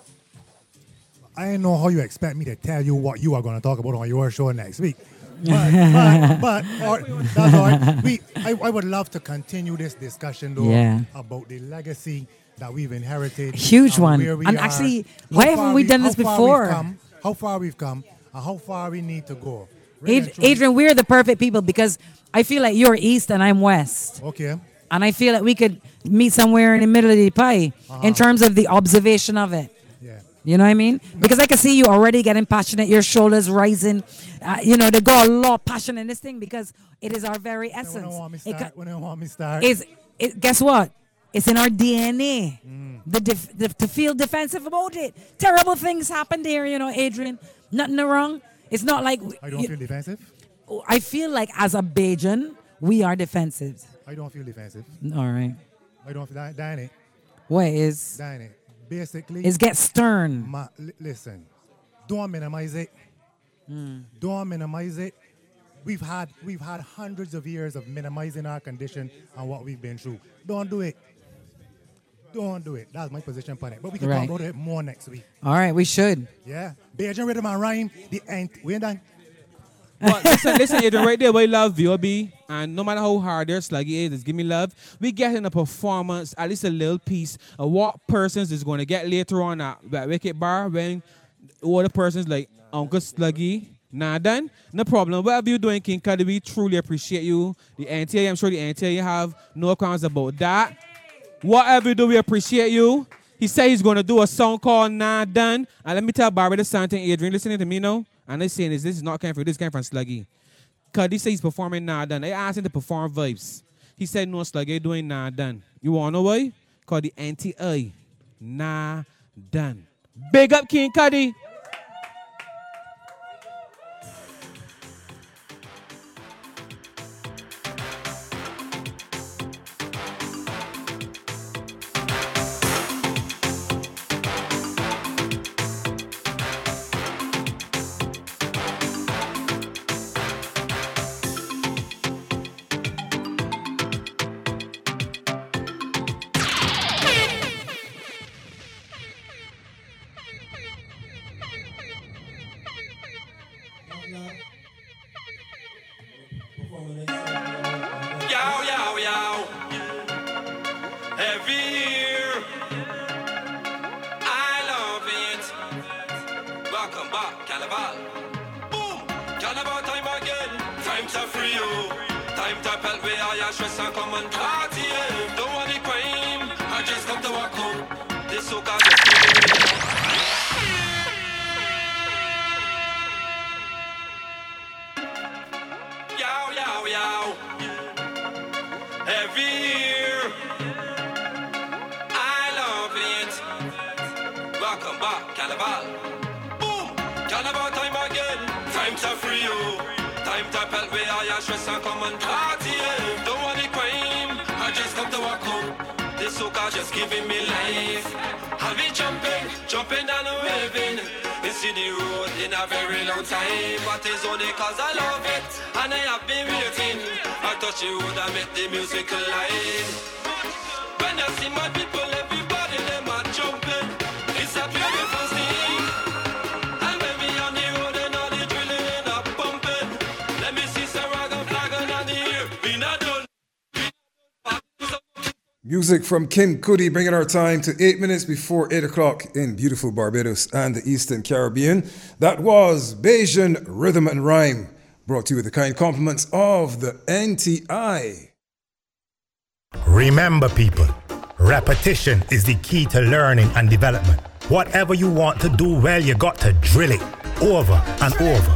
I don't know how you expect me to tell you what you are going to talk about on your show next week. But, but, but or, that's all right. We, I, I would love to continue this discussion, though, Yeah. about the legacy that we've inherited. Huge and one. where we And are, actually, how why haven't far we done how this far we've before? come, how far we've come, and how far we need to go. Really Ad- and truly. Adrian, we're the perfect people because I feel like you're east and I'm west. Okay. And I feel like we could meet somewhere in the middle of the pie Uh-huh. in terms of the observation of it. Yeah. You know what I mean? Because I can see you already getting passionate, your shoulders rising. Uh, you know, they got a lot of passion in this thing because it is our very When essence. don't want me It start, co- when don't want me start. is it, guess what? It's in our D N A. Mm. The, def- the to feel defensive about it. Terrible things happen there, you know, Adrian. Nothing wrong. It's not like I don't you- feel defensive. I feel like as a Bajan, we are defensive. I don't feel defensive. All right. I don't feel that. Danny. What is? Danny. Basically. Is get stern. Ma, li- listen. Don't minimize it. Mm. Don't minimize it. We've had we've had hundreds of years of minimizing our condition and what we've been through. Don't do it. Don't do it. That's my position on it. But we can Right. talk about it more next week. All right, we should. Yeah. Bajan rhythm and rhyme. The end. We ain't done. But listen, listen, Adrian, right there, we love V O B, and no matter how hard their sluggy is, give me love. We get in a performance, at least a little piece of what persons is going to get later on at that Wicked Bar when all the persons like Uncle Sluggy, nah done, no problem. Whatever you're doing, King Cuddy, we truly appreciate you. The N T A, I'm sure the N T A you have no qualms about that. Whatever you do, we appreciate you. He said he's going to do a song called Nah Done. And let me tell Barbara something, Adrian, listening to me now. And they're saying this, this is not coming from, this came from Sluggy. Because he said he's performing Nah Done. They asked him to perform Vibes. He said, no, Sluggy, you're doing Nah Done. You want to know why? Called the N T I. Nah Done. Big up King Cuddy. Yow, yow, yow. Every year, I love it. Welcome back, Carnival. Boom! Carnival time again. Time to free you. Time to pelt where all your stress and come and party. Yeah. Don't want the crime. I just come to walk home. This soca just keep it. Yow, yow, yow. to free you. Time to pelt where all your stress and come and party. Yeah. Don't want the crime, I just come to walk home. This soca just giving me life. I'll be jumping, jumping down and waving. You see the road in a very long time, but it's only cause I love it, and I have been waiting. I touch the road and make the music alive. When I see my people, everybody them are jumping. It's a beautiful thing. And when we on the road and all the drilling and a pumping, let me see some rag and flag on the ear. We not done. Music from Kim Cudi, bringing our time to eight minutes before eight o'clock in beautiful Barbados and the Eastern Caribbean. That was Bajan Rhythm and Rhyme, brought to you with the kind compliments of the N T I. Remember, people, repetition is the key to learning and development. Whatever you want to do well, you got to drill it over and over.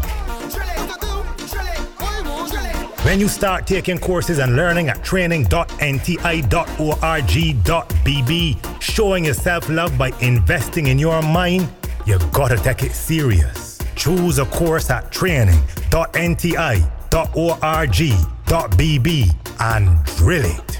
When you start taking courses and learning at training dot n t i dot org dot b b, showing yourself love by investing in your mind, you gotta take it serious. Choose a course at training dot n t i dot org dot b b and drill it.